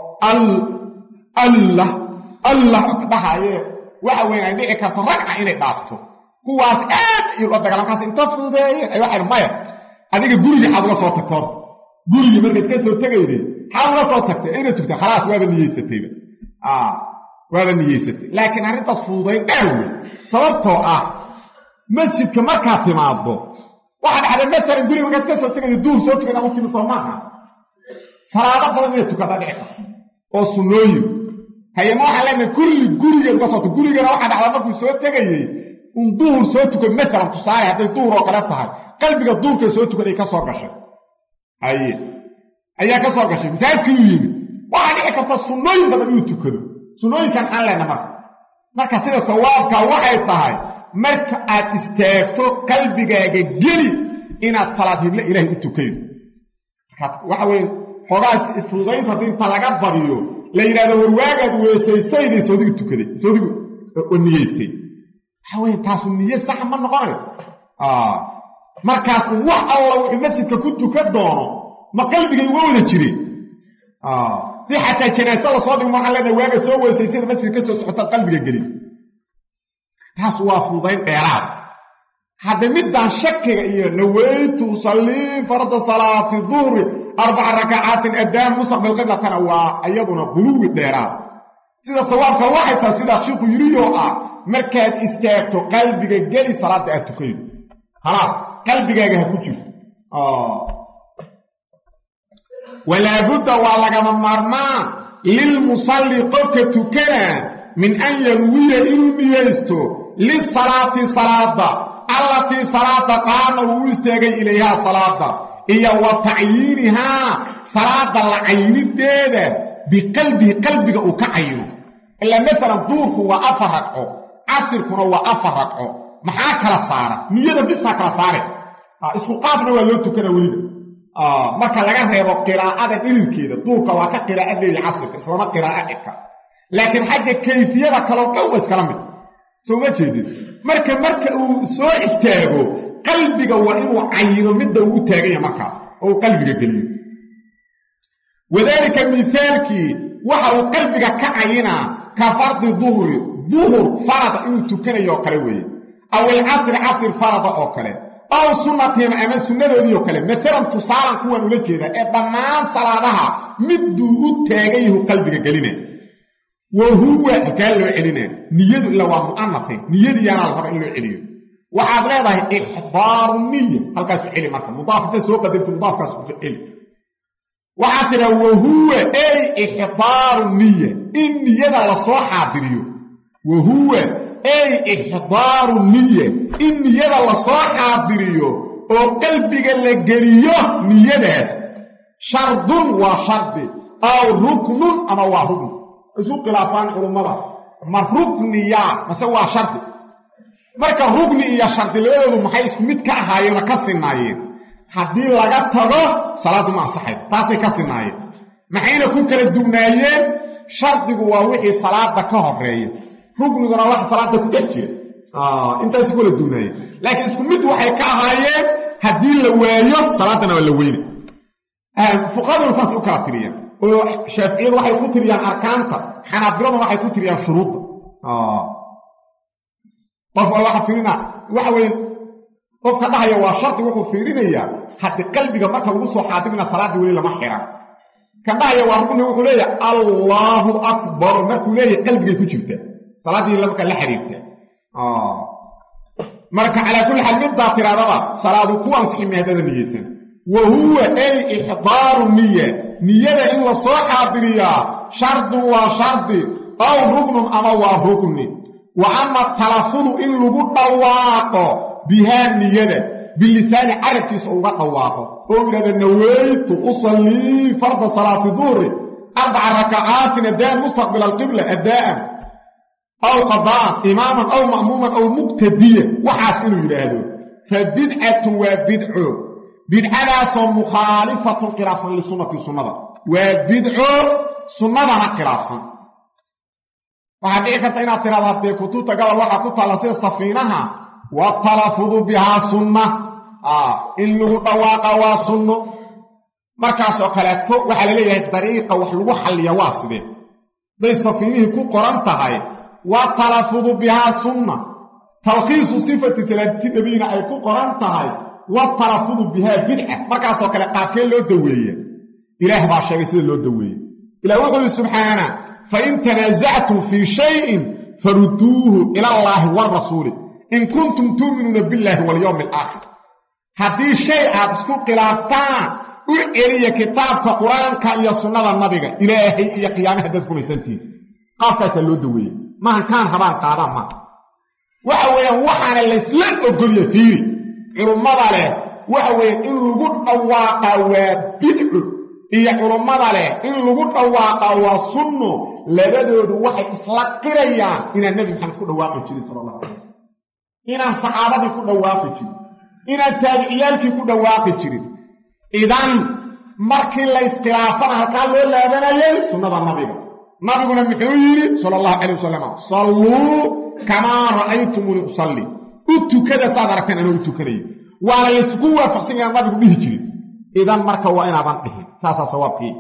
allah allah dhahaye waxa weyn ay dhici karto ragca inay dhaafto kuwaas aad iyo la dagaalamkaas inta fududeeyeen ay waxay maya adiga guriga xad uga soo tagto guriga markaad ka soo tagayday xad uga soo tagtay inay tugta khalaas waaba niyeysatayba ah waaba niyeysatay laakiin arrintaas fududeyn dheer wey sababtoo ah masjidka markaad timaado waxaad dhacday maalan guriga markaad ka soo tagayday duur soo tukada u timi soo maaha salaado badan inay tukadaa dhici karto oo sunnooyin hayama waxaa leenahay kulli gurigeed uga soo tag gurigana waxaa dhacdaa markuu soo tegayey un duhur soo tukay maalan tusaale hadday duhur oo kale tahay qalbiga duurkay soo tukaday ka soo gashay haye ayaa ka soo gashay masaajidkii uu yimid waxaa dhici karta sunnooyin badan inuu tukado sunnooyinkan aan lehna marka marka sida sawaabka waxay tahay marka aad istaagto qalbigaaga geli inaad salaad hible ilaahay u tukaydo waxa weeye xogaas fududaynta haddii inta laga badiyo la yidhahdo warwaagaad weesaysayday soodigu tukaday soodigu oo niyeystay waxa weeye taasu niye sax ma noqonayo markaas wax alla wuxuu masjidka ku tukan doono ma qalbigay uga wada jireen si xataa janaasa la soo dhigmo waxaan leenahay waaga soo weesaysada masjidka ka soo socotaad qalbiga gelin taas waa fududayn dheeraad hadda midaan shakiga iyo nawaytu usallii farda salaati duhri arbaca rakacaatin adaan mustaqbil qiblatana waa iyaduna buluwi dheeraad sida sawaabka waxay tahay sidaa shiiku yiriyoo ah markaad istaagto qalbiga geli salaada aad tukaydo khalaas qalbigaaga ha ku jiro walaa budda waa lagama maarmaan lilmusalli qofka tukana min an yanwiya inuu niyeysto lisalaati salaada allatii salaada qaama uu u istaagay ilayhaa salaada iyo wa tacyiinihaa salaada la caynideeda biqalbihi qalbiga uu ka cayino ilaa maalan duurku waa afar ragco casirkuna waa afar ragco maxaa kala saara niyada bisaa kala saare isku qaabna waa loo tukana weliba marka laga reebo qiraa'ada ililkeeda duurka waa ka qiraa'adeedii casirka islama qiraa'a dhigka laakiin xagga kayfiyada kaloo dhan waa iskala mid soo ma jeedin marka marka uu soo istaago qalbiga waa inuu cayino midda uu taaganya markaas oo uu qalbiga geliyo wadaalika mithaalkii waxa uu qalbiga ka cayinaa ka fardi duhri duhur farada inuu tukanayo oo kale weeye aw ilcasri casir farada oo kale aw sunnatihim ama sunnadoodii oo kale maalan tusaalan kuwan ula jeeda ee dhammaan salaadaha midduu u taagan yahu qalbiga gelina wa huwa halkaa loo celinaa niyadu ila waa mu'anafayn niyadiyaana la raba in loo celiyo waxaad leedahay ixdaaru niya halkaasu celi marka mudaafada soo qadarto mudaafkaas ku celi waxaad tidhaa wa huwa ay ixdaaru niya in niyada la soo xaadiriyo wa huwa ay ixdaaru niya in niyada la soo xaadiriyo oo qalbiga la geliyo niyadaas shardun waa shardi aw ruknun ama waa rukn isu khilaafaan culummada ma rukniya mase waa shardi marka rukni iyo shardi labadoodu maxay isku mid ka ahaayeen ka sinaayeen haddii laga tago salaadu ma saxeed taasay ka sinaayeen maxayna ku kala dugnaayeen shardigu waa wixii salaada ka horeeya rukniguna wax salaada ku dhex jira ah intaas kula dugnaayeen laakiin isku mid waxay ka ahaayeen haddii la waayo salaadana waa la weyne ah fuqahaadu saas u kala tiriyaan oo shaafiiciyadu waxay ku tiriyaan arkaanta xanaabiladu waxay ku tiriyaan shuruudda ah qof waxa fiirina waxa weyn qofka dhahaya waa shardi wuxuu fiirinayaa hadii qalbiga marka lagu soo xaadirina salaadii wali lama xiran kan dhahaya waa rukni wuxuu leeyahay Allahu akbar markuu leeyahay qalbiga ku jirta salaadii lama la xiriirta ah marka ala kulli hal mid daatiradaba salaadu ku ansixi meedada niyeysan wa huwa ay ihdaaru niyya niyada in la soo xaadiriya shardu wa shardi aw ruknun ama wa rukni wa amma talaffudu in lagu dhawaaqo biha niyada bilisani arabkiisa uga dhawaaqo oo yiraahdo nawaytu usalli fard salati dhuhri arba'a rak'atin adaa mustaqbil al-qibla adaan aw qadaan imaman aw ma'muman aw muqtadiyan waxaas inuu yiraahdo fa bid'atu wa bid'u bid'adaasoo mukhaalifatun khilaafsan li sunnati sunnada wa bid'u sunnada khilaafsan waxaa dhici karta inaad tiraahdo haddee kutubta gabal waxaa ku taalla sida safiinaha wa talaffudu bihaa sunna ah in lagu dhawaaqa waa sunno markaasoo kaleeto waxaa la leeyahay dariiqa wax lagu xalliya waa sidee bay safiinihii ku qoran tahay wa talaffudu bihaa sunna talkhiisu sifati salaati nabiyina ay ku qoran tahay wa talaffudu bihaa bid'a markaasoo kale qaabkee loo daweeya ilaah baa sheegay sida loo daweeyo ilaah wuxuu subxaana فإن تنازعتم في شيء فردوه إلى الله والرسول إن كنتم تؤمنون بالله واليوم الآخر هذه شيء أتسكو قلافتان وإلي كتابك قرآنك إيا سنة النبي إلهي إيا قيامه هدتكم يسنتين قابك يسلو دوية ما كان هبان قادم ما وحويا وحانا الإسلام أقول يفيري علماء له وحويا إن لقود أواقع وبدعو إيا علماء له إن لقود أواقع وصنو labadoodu waxay isla qirayaan in nabi maxamed ku dhawaaqay jiray sallallahu alayhi wasallam in saxaabadii ku dhawaaqay jiray in tabi'iyalkii ku dhawaaqay jiray idan markii la iskhilaafana halka loo laabanayay sunnada nabiga nabiguna muxuu yiri sallallahu alayhi wasallam sallu kama ra'aytumuni usalli utukada sadarkan anoo utukanay wala isku waafaqsan yahay nabigu dhihi jiray idan marka waa inaadan dhihin saasa sawaabkii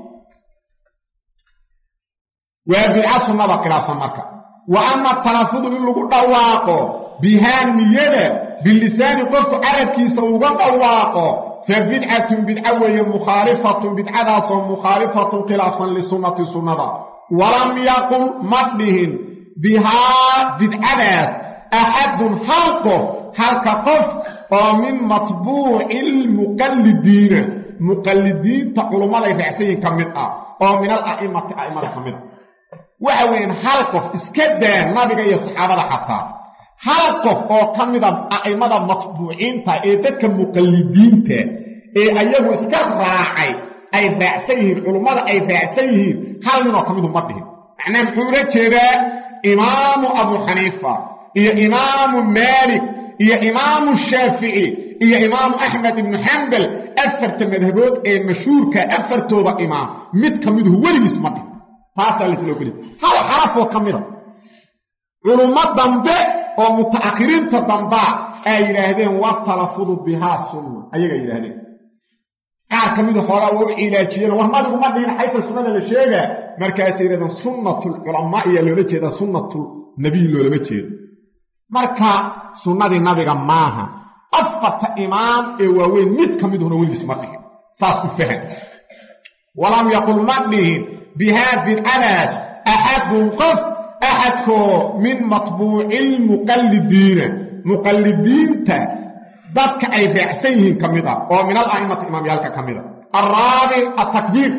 وبدعة سنة خلافا مركا وأما التلفظ من لغو دواقو بها النية باللسان قلت عربكي سوغا دواقو فبدعة بدعة وهي مخالفة بدعة مخالفة خلافا لسنة سنة ولم يقل مدهن بها بدعة أحد حلقه حلق قف ومن مطبوع المقلدين مقلدين تقول ما لا يفعسين كمدة ومن الأئمة أئمة كمدة وحوين حلقف اسكدان نبيغا يا صحابه حتى حلقف او كميدا ائمه مطبوعين تا اي ددك مقلدين تا اي ايغو اسكا راعي اي باعسين علماء اي باعسين هل من كميدو مدهين معناه خبره جيدا امام ابو حنيفه يا امام مالك يا امام الشافعي يا امام احمد بن حنبل افرت مذهبات اي مشهور كافرتوبا امام مد كميدو ولي اسمه فاصل لسلوكلي هل حرفه كاميرا علماء ضمبه ومتأخرين تضمبا أي يراهدين والتلفظ بها السنة أي يراهدين قال كميدو حولا وعلاجيين وما لكم مدين حيث السنة للشيء مركز يراهدين سنة العلماء يلولجي سنة النبي يلولجي مركز سنة النبي معها أفت إمام إيوين ميت كميدو نوين اسمه ساسكو فهم ولم يقل مدين بها بالأناس أحد قف أحدكو من مطبوع المقلدين مقلدين تا ذاتك أي بعسيهم كمدا ومن الأئمة إمام يالك كمدا الرابع التكبير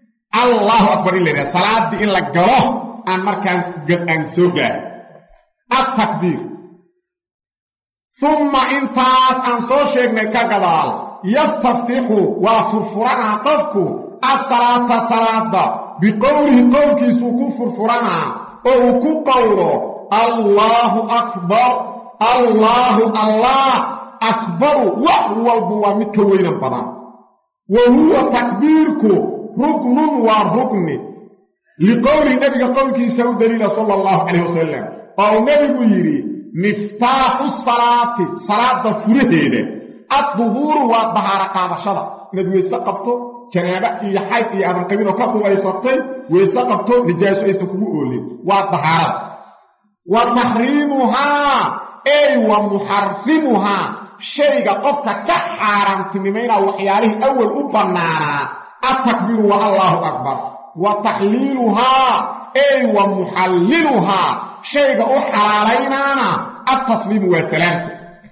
الله أكبر الله صلاة دي إلا قروه أن مركان قد أنسوغا التكبير ثم انتاس عن صوشيك كقدال يستفتح وفرفرنا قفك الصلاة صلاة بقوله قولك سوكو فرفرنا أو كو قوله الله أكبر الله الله أكبر وهو البوامتك وين البضان وهو تكبيرك ركن وركن لقول النبي قولك سوى دليل صلى الله عليه وسلم أو نبي يري مفتاح الصلاة صلاة فرهيدة الظهور والظهار قادشة نبي يسقبته جنابة يحيط يأمن قبيل وكبه ويسقطي ويسقبته نجاسه يسقبه أولي والظهار وتحريمها أي ومحرمها شيء قفك كحارم تنمين وحياله أول أبنانا التكبير والله أكبر وتحليلها أي ومحللها شيء أحلالينانا التصليم والسلام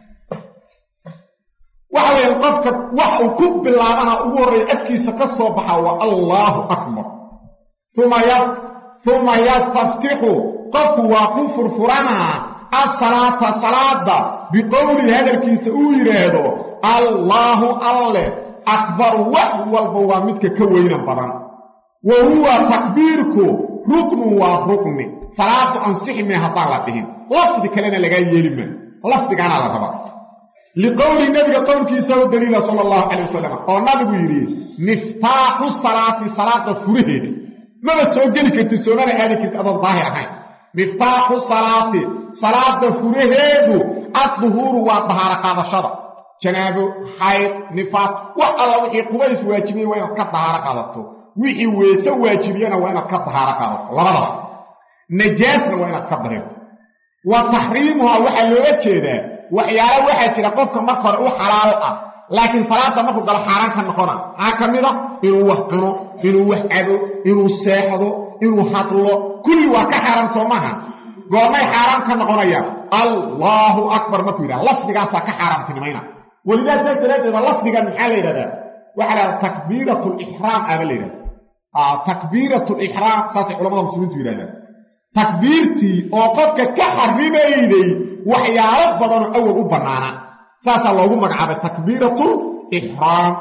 وحوى ينقفك وحو كب الله أنا أوري أبكي سكسوبها والله أكبر ثم ثم يستفتح قفك وكفر فرنا الصلاة صلاة بقول هذا الكيس أويرهدو الله الله أكبر وهو البوامتك كوينا بران وهو تكبيرك ركن وركن صلاة أنصح من هطالتهم لفظ كلنا لغاية يلمن لفظ كان على ربا لقول النبي قول كيس الدليل صلى الله عليه وسلم قال النبي يريد مفتاح الصلاة صلاة فرهد ما بس وقلك التسونان هذه كنت أظن ظاهر هاي مفتاح الصلاة صلاة فرهد الظهور والظهار قادة شرع جناب حيث نفاس والله وحي قويس واجبين وين كالظهار قادته وحي ويسا واجبين وين كالظهار قادته لبضا نجاسنا وين كالظهرته وتحريمها وحي لوجه وحيالا وحي تلقفك مركر او حلال لكن صلاة مركر قال حاران كان نقونا هكذا إنو وحقنو إنو وحقنو إنو ساحدو إنو حطلو كل واقع حرام صومها قولنا حرام كان نقونا الله أكبر مكويرا لفظ قاسا كحرام تنمينا ولذا سيكت رأيت لفظ قال من حالي هذا وعلى تكبيرة الإحرام أمالي آه تكبيرة الإحرام ساسي علماء المسلمين تبيرا تكبيرتي وقفك كحرمي إيدي وحيالات بدن أول أبنانا ساسا الله مقعب تكبيرة الإحرام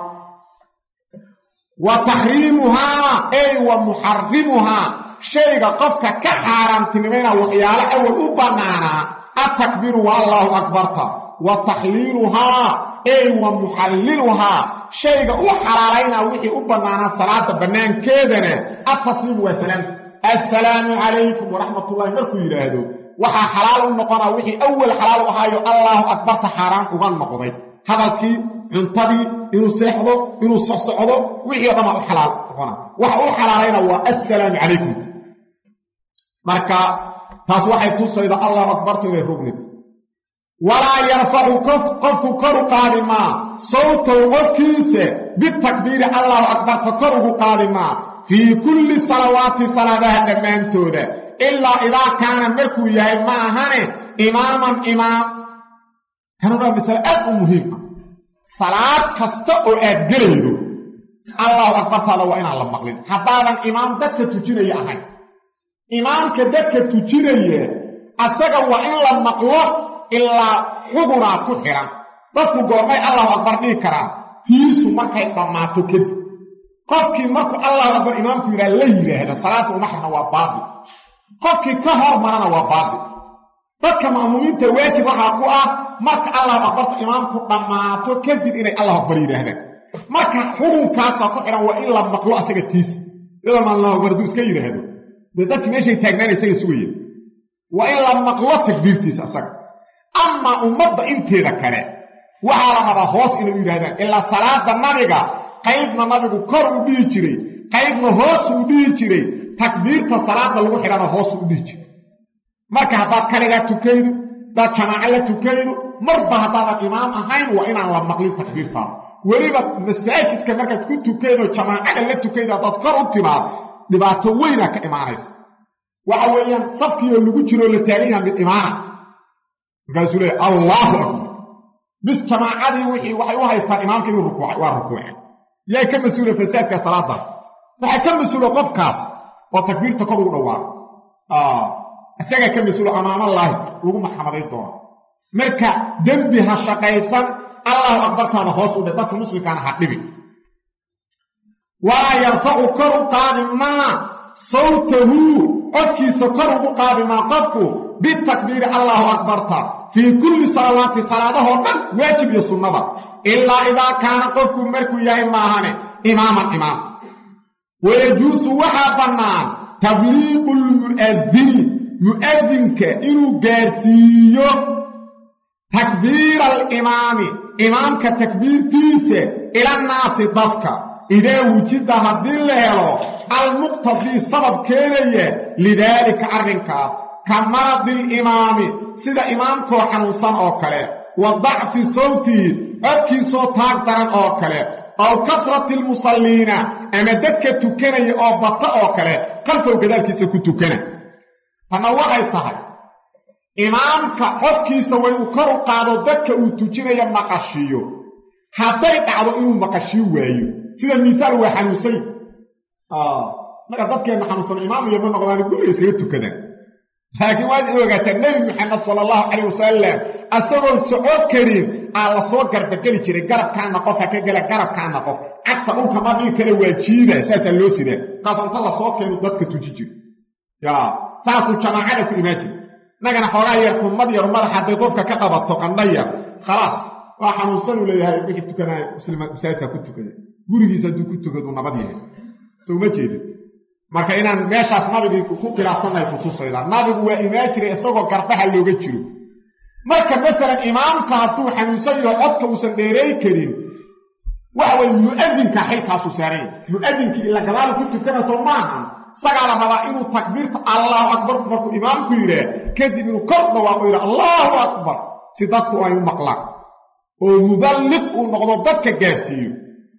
وتحريمها أي ومحرمها شيء قفك كحرام تنمينا وحيالات أول أبنانا التكبير والله أكبر وتحليلها أي ومحللها شيء أحرارينا وحي أبنانا صلاة بنان كيدنا التصليم والسلام السلام عليكم ورحمة الله مركو يرادو وحا حلال النقنا وحي أول حلال وحايو الله أكبر تحرام وغن مقضي هذا الكي انتبه إنو سيحضو إنو صحصحضو وحي يضمع حلال نقنا وحا حلالينا والسلام عليكم مركا تاسوحي تصيد الله أكبر تغير ربنت ولا يرفع قفك كرو قادما صوت وكيس بالتكبير الله أكبر كرو قادما في كل صلوات صلاة دمان تودا إلا إذا كان مركو يهي معهن إماما إمام كانوا مثل أدو مهمة صلاة كستأو أدقريدو الله أكبر تعالى وإن الله مقلين حبادا إمام دكة تجيري أهي إمام كدكة تجيري أساق وإن لم مقلوب إلا حضنا كحرا dadku goormay Allahu Akbar dhigi karaa tiisu markay dhamaato kadib qofkii markuu Allahu Akbar imaamku yiraahdo la yiraahdo salaatu maxna waa baadi qofkii ka hor marana waa baadi dadka maamuuminta waajib waxa ku ah marka Allahu Akbar imaamku dhamaato kadib inay Allahu Akbar yiraahdaan marka xurunkaas ku xiran waa in la maqlo asaga tiis ila ma Allahu Akbar iska yiraahdo dadka meeshay taagnaanaysa suuqiyeen waa in la maqlo takbiirtiisa asaga أما أمضى إنت ذكره وعلى مدى هوس إنه يرهدان إلا صلاة النبي قيبنا نبي كرو بيجري قيبنا هوس بيجري تكبير صلاة الوحيران هوس بيجري مركا هذا كاليغا تكيدو دا جماعة تكيدو مربا هذا إمام أهين وإن الله مقلين تكبير فا وليبا مساجد كمركا تكون تكيدو جماعة اللي تكيدو تذكروا انتباه لباتو وينك إمانيس وعويا صفكي اللي جروا لتاليها بالإمانة قالوا له الله أكبر بس جماعة وحي وحي وحي يستطيع إمامك إنه ركوع والركوع يا كم مسؤول فساد كصلاة بس فكم مسؤول قف كاس وتكبير تكبر دوار آه isaga ka masuul amaama allah lagu maxamaday doona marka dambi ha shaqaysan allahu akbar taada hoos u dhigta muslimkana ha dhibi wala yarfa'u kor qaadi ma sawtahu codkiisa kor ugu qaadi ma qofku bitakbiir allahu akbar ta fi kulli salawati saladahu dhan waajib iyo sunnada illa idha kana qofku markuu yahay maahane imaaman imaam ويجوز وحبنا تبليغ المؤذن مؤذنك إنو جارسيو تكبير الإمام إمامك تكبير تيسي إلى الناس ضفك إذا وجد هذه الليلة المقتضي سبب كيريه لذلك عرنكاس كمرض الإمام سيدا إمامك وحنوصان أوكالي وضعف صوتي أكي صوتاك دران أوكالي أو كثرة المصلين أما دكة تكني أو بطاء أوكالي قلفوا كذلك سيكون تكني فنوعي الطهي إمامك حدكي سوى يكروا قادوا دكة وتكني مقاشيو حتى يقعدوا إنه مقاشيو وايو سيدا المثال هو حنوسي آه لقد دكة محنوسان إمام يمن غضاني كله يسير تكني لكن واجه وقت النبي محمد صلى الله عليه وسلم أسوأ السعود كريم على صوت قرب كلي جري قرب كان نقف كجل قرب كان نقف حتى أقول كما بيه كلي واجيبه أساسا لوسي ده قصان الله صوت كانوا ضدك تجيجي يا ساسو جماعة في إيماجي نجنا حوالي يركم مدي رمال حتى يطوفك كقبط تقنية خلاص وحنوصلوا لها بيك تكنا مسلمة مساعدها كنت كده قولي سدو كنت كده ونبديه سو ما جيد marka inaan meeshaas nabiga ku qiraacsanay ku tusayda nabigu waa imaajire isagoo garbaha looga jiro marka mesela imaamka haduu xanuunsan yahay codka uu san dheeray karin waxa way muadinka xilkaas u saaray muadinki ila gadaal ku tukana soo maaha sagaala raba inuu takbiirta allahu akbar markuu imaamku yiraahdo kadib inuu kor dhawaaqo yiraahdo allahu akbar si dadku ay u maqlaan oo muballigh uu noqdo dadka gaarsiiyo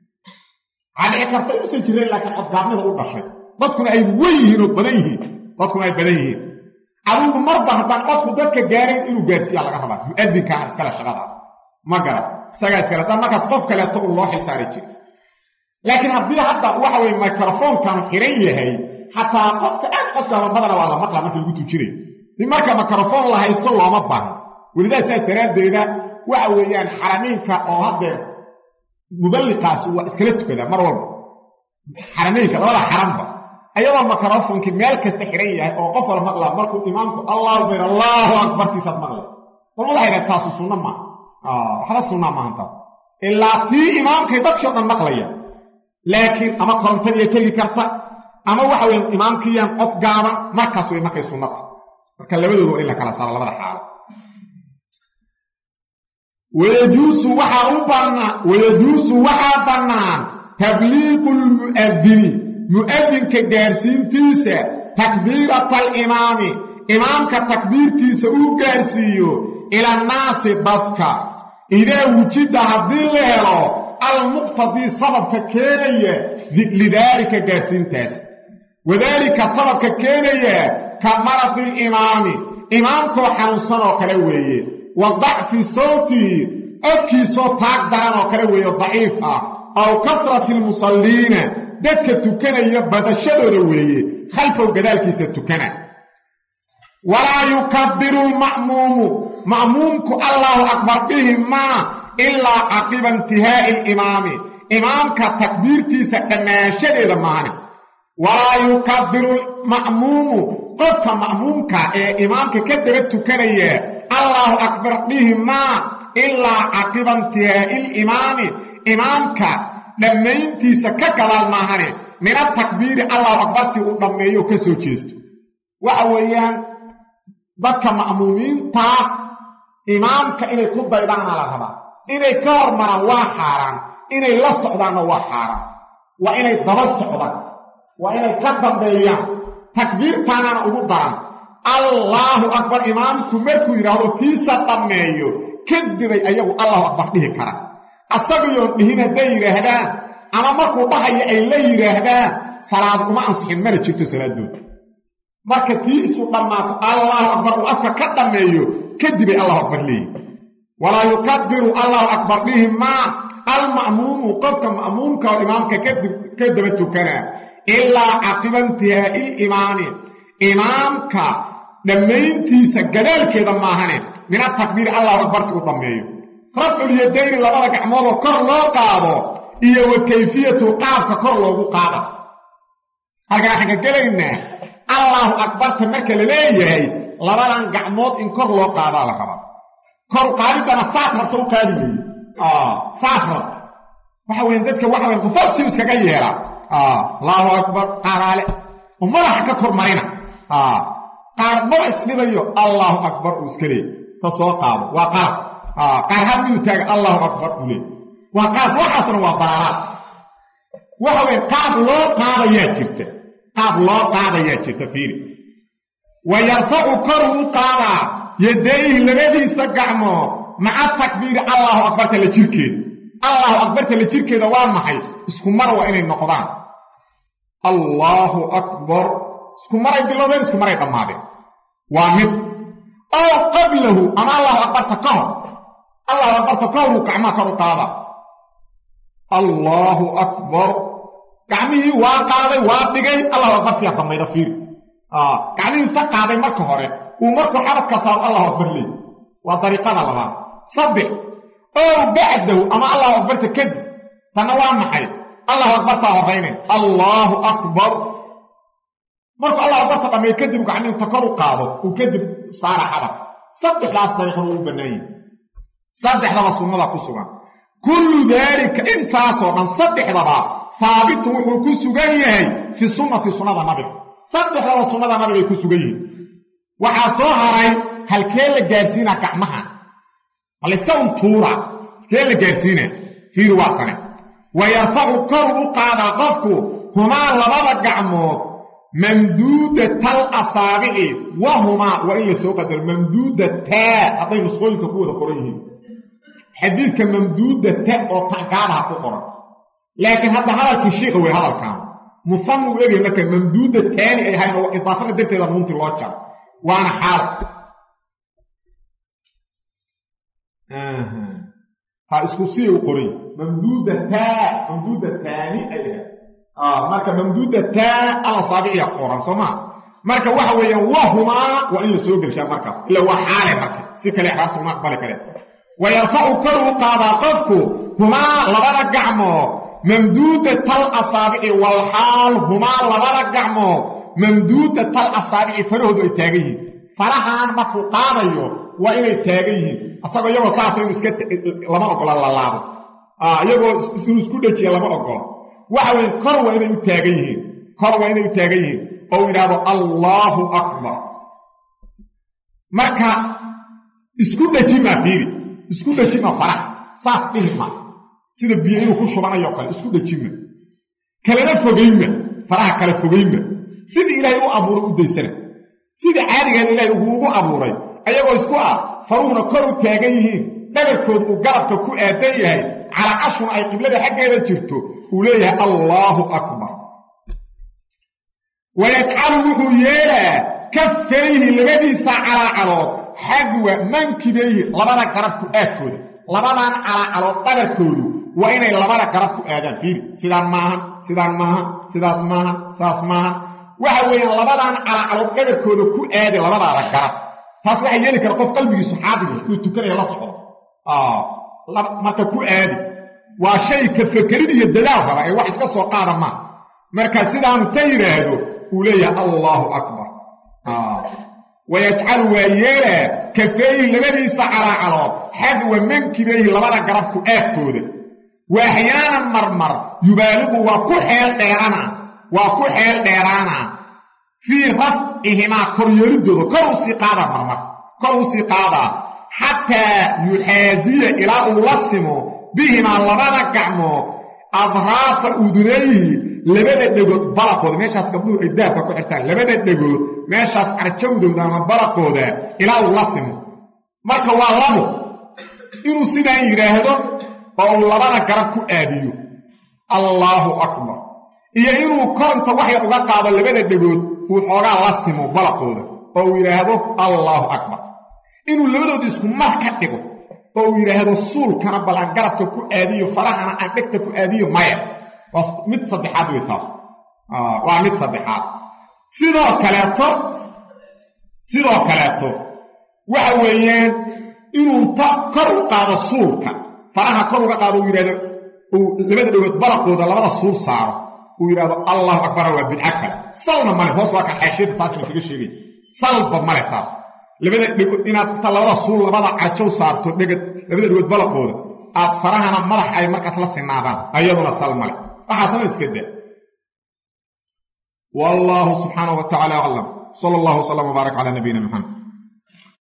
aan ekartay u soo jiray laakiin codgaabnida u dhashay dadkuna ay weeyeen oo badan yihiin dadkuna ay badan yihiin abugu marba hadan qofku dadka gaarin inuu gaarsiiyo laga rabaa muadinka iskala shaqada ma gara saga iskala tan markaas qof kale to loo xisaari jiro laakiin haddii hadda waxa way microphone kan xiran yahay hatta qofka aad qofka badana waa la maqla markii lagu tujiray in marka microphone la haysto looma baahan walidaa say taraadeeda waxa weeyaan xarameynka oo hadda muballiqaas waa iskala tukada mar walba xarameynka wala xaramba ayadoo microphone meel kasta xiran yahay oo qof wala maqla markuu imaamku Allahu akbar Allahu akbar tiisad maqla wala hayra taas sunna ma ah waxa sunna ma anta illa tii imaamka dadka dhan maqlaya laakiin ama korontada tagi karta ama waxa weyn imaamkiyaan cod gaaban markaas way markay sunnada marka labadoodu in la kala saaro labada xaal ويجوز وحا أبانا ويجوز وحا بنان تبليغ المؤذن مؤذن كجارسين تيسا تكبيرة الإمام إمام كتكبير تيسا وجارسيو إلى الناس ضدك إذا وجد هذه الليلة المقتضي سبب ككينية لذلك جارسين تيس وذلك سبب ككينية كمرض الإمام إمام كو حنوصنا وكالوية وضعف صوتي أكي صوتك دران وكالوية ضعيفة أو كثرة المصلين دك تكنا يبدا شدويه خلفه كذلك ستكنا ولا يكبر المأموم مأمومك الله أكبر به ما إلا عقب انتهاء الإمام إمامك تكبيرتي سكنا شديد معنا ولا يكبر المأموم قفك مأمومك إمامك كدرت تكنا الله أكبر به ما إلا عقب انتهاء الإمام إمامك لما انتي سككل المهنة من التكبير الله أكبرتي ودميه كسو جيست وأويان ذاتك مأمومين تا إمامك إني كود دايدان على ربا إني كورمنا واحارا إني لصعدان واحارا وإني ضبط صعدان وإني كدن بيان تكبير تانا أقول داران الله أكبر إمامك مركو يراهو تيسا دميه كدبي أيه الله أكبر به كرا أصبيون هنا دايره هذا أنا مركو ضحي أي ليره هذا صلاة ما أنصحين ما رجعت صلاة دون مركتي سبحانه الله أكبر وأفكا كدميه كدبي الله أكبر لي ولا يكبر الله أكبر به ما المأموم وقفك مأمومك وإمامك كدبتك كنا إلا عقب انتهاء الإمام إمامك dhammayntiisa gadaalkeeda maahane min atakbiir allahu akbarti u dhammeeyo rafcul yadayni labada gacmoodoo kor loo qaado iyo wa kayfiyatu qaabka kor loogu qaada halkaan waxaan ka gelaynaa allahu akbarta marka la leeyahay labadan gacmood in kor loo qaadaa la rabaa kor qaadidana saas rabta u qaadi weeye saas rabta waxa weyan dadka waxa weyan qofasi iskaga yeela allahu akbar qaaraale oo madaxa ka kor marina qaar madax isdhibayo allahu akbar uu iska leey ta soo qaado waa qaar qaar hadii uu taaga allahu akbar uu leey waa qaar waxaasna waa baraaraad waxa weyn qaab loo qaadayaa jirta qaab loo qaadayaa jirta fiiri wayarfacu koru qaadaa yadayhi labadiisa gacmood maca takbiiri allahu akbarta la jirkeeda allahu akbarta la jirkeeda waa maxay isku mar waa inay noqdaan allahu akbar isku maray bilowdeen isku maray dhammaadeen waa mid oo qablahu ama allahu akbarta ka hor allahu akbarta ka hor gacmaha kor u qaada allahu akbar gacmihii waa qaaday waa dhigay allahu akbartiyaa damayda fiiri gacmihii inta qaaday marka hore uu markuu xabadka saaro allahu akbar leey waa dariiqada labaad saddex oo bacdahu ama allahu akbarta kadib tanna waa maxay allahu akbartaa horraynay allahu akbar markuu allahu akbarta dhammeey kadib gacmihii inta kor u qaado uu kadib saara xabad saddexdaas dariiqada uu bannaan yahay saddexdaba sunnada ku sugan kullu daalika intaasoo dhan saddexdaba haabitun wuxuu ku sugan yahay fi sunnati sunnada nabiga saddexdaba sunnada nabigay ku sugan yihiin waxaa soo haray halkee la gaarsiinaa gacmaha halayska untuura halkee la gaarsiinaa fiiri waa tane wayarfacu kor u qaadaa qofku humaa labada gacmood mamduudatal asaabici wahumaa waa in la soo qadaro mamduudataa hadday nusqooyinka ku wada qoran yihiin xadiidka mamduudata oo tacgaadaha ku qoran laakiin hadda hadalkii shiikha wey hadalkaan musannu u egay marka mamduuda taani ay ahayn oo idaafada darteeda nuunti loo jaro waana xaal ha isku sii u qoray mamduuda taa mamduuda taani ay ahayd marka mamduuda taa alasaabicia qoran soo maa marka waxa weeyaan wahumaa waa in la soo gelshaa markaas ila waa xaale marka si kale xaraabtu ma aqbali kare wayarfacu kor u qaadaa qofku humaa labada gacmood mamduudatal asaabici walxaal humaa labada gacmood mamduudatal asaabici farahoodu ay taagan yihiin farahaan markuu qaadayo waa inay taagan yihiin asagoo iyagoo saasa inuu iska lama ogola lalaabo iyagoo inuu isku dhejiya lama ogola waxa weeye kor waa inay u taagan yihiin kor waa inay u taagan yihiin oo yidhaahdo allaahu akbar marka isku dhejima fiiri isku dhejima faraha saas dhihima sida biyo inuu ku shubanayo kale isku dhejima kalena fogayma faraha kale fogayma sidii ilaahay u abuuray u daysana sidii caadigeed ilaahay ugu abuuray ayagoo isku ah faruhuna kor u taagan yihiin dhabarkooda uu garabka ku aadan yahay calacashuna ay qiblada xaggeeda jirto uu leeyahay allaahu akbar wayajcalu wuxuu yeelaa kaffayhi labadiisa calaacalood xadwa mankibayhi labada garabku aadkooda labadan calaacalood dhabarkoodu waa inay labada garab ku aadaan fiiri sidaan maahan sidaan maahan sidaas maahan saas maahan waxa weeyaan labadan calaacalood dhabarkooda ku aadi labadaada garab taas waxaa yeeli kara qof qalbigiisu xaadiga uu tukanaya la socdo marka ku aadi waa shay ka fekerid iyo dadaal raba ee wax iska soo qaada maa marka sidaanu ta yidhaahdo uu leeyahay allaahu akbar wayajcalu waa yeelaa kafeeyi labadiisa calaacalood xadwa mankibayhi labada garabku aadkooda wa axyaanan marmar yubaaliqu waa ku xeel dheerana waa ku xeel dheeraana fii rafcihimaa koryeelidooda kor u sii qaadaa marmar kor u sii qaadaa xataa yuxaadiya ilaa uu la simo bihimaa labada gacmood adraafa udunayhi labada dhegood balaqooda meeshaas gabdhuhu ay daabka ku xirtaan labada dhegood meeshaas carjawdowda ama balaqooda ilaa uu la simo marka waa labo inuu sidaan yidhaahdo oo uu labada garab ku aadiyo allaahu akbar iyo inuu koronta wax yar uga qaado labada dhegood uu xoogaa la simo balaqooda oo uu yidhaahdo allaahu akbar inuu labadooda isku mar ka dhigo oo uu yidhaahdo suulkana bal aan garabka ku aadiyo farahana aan dhegta ku aadiyo maya waa mid saddexaad wey taas waa mid saddexaad sidoo kaleeto sidoo kaleeto waxa weeyaan inuu ta kor u qaado suulka faraha kor uga qaado uu yiraahdo uu labada dhagood baraqooda labada suul saaro uu yiraahdo Allahu akbar wa bid'a kale salna male hoos waa ka xashida taas in kaga sheegay salba male taas labada dhagood inaad ta labada suul labada cajow saarto dhagad labada dhagood baraqooda aad farahana madax ay markaas la sinaadaan ayaduna sal male waxa san iska daa wallahu subhanahu wa ta'ala a'lam sallallahu alaihi wa sallam wa baraka ala nabiyyina muhammad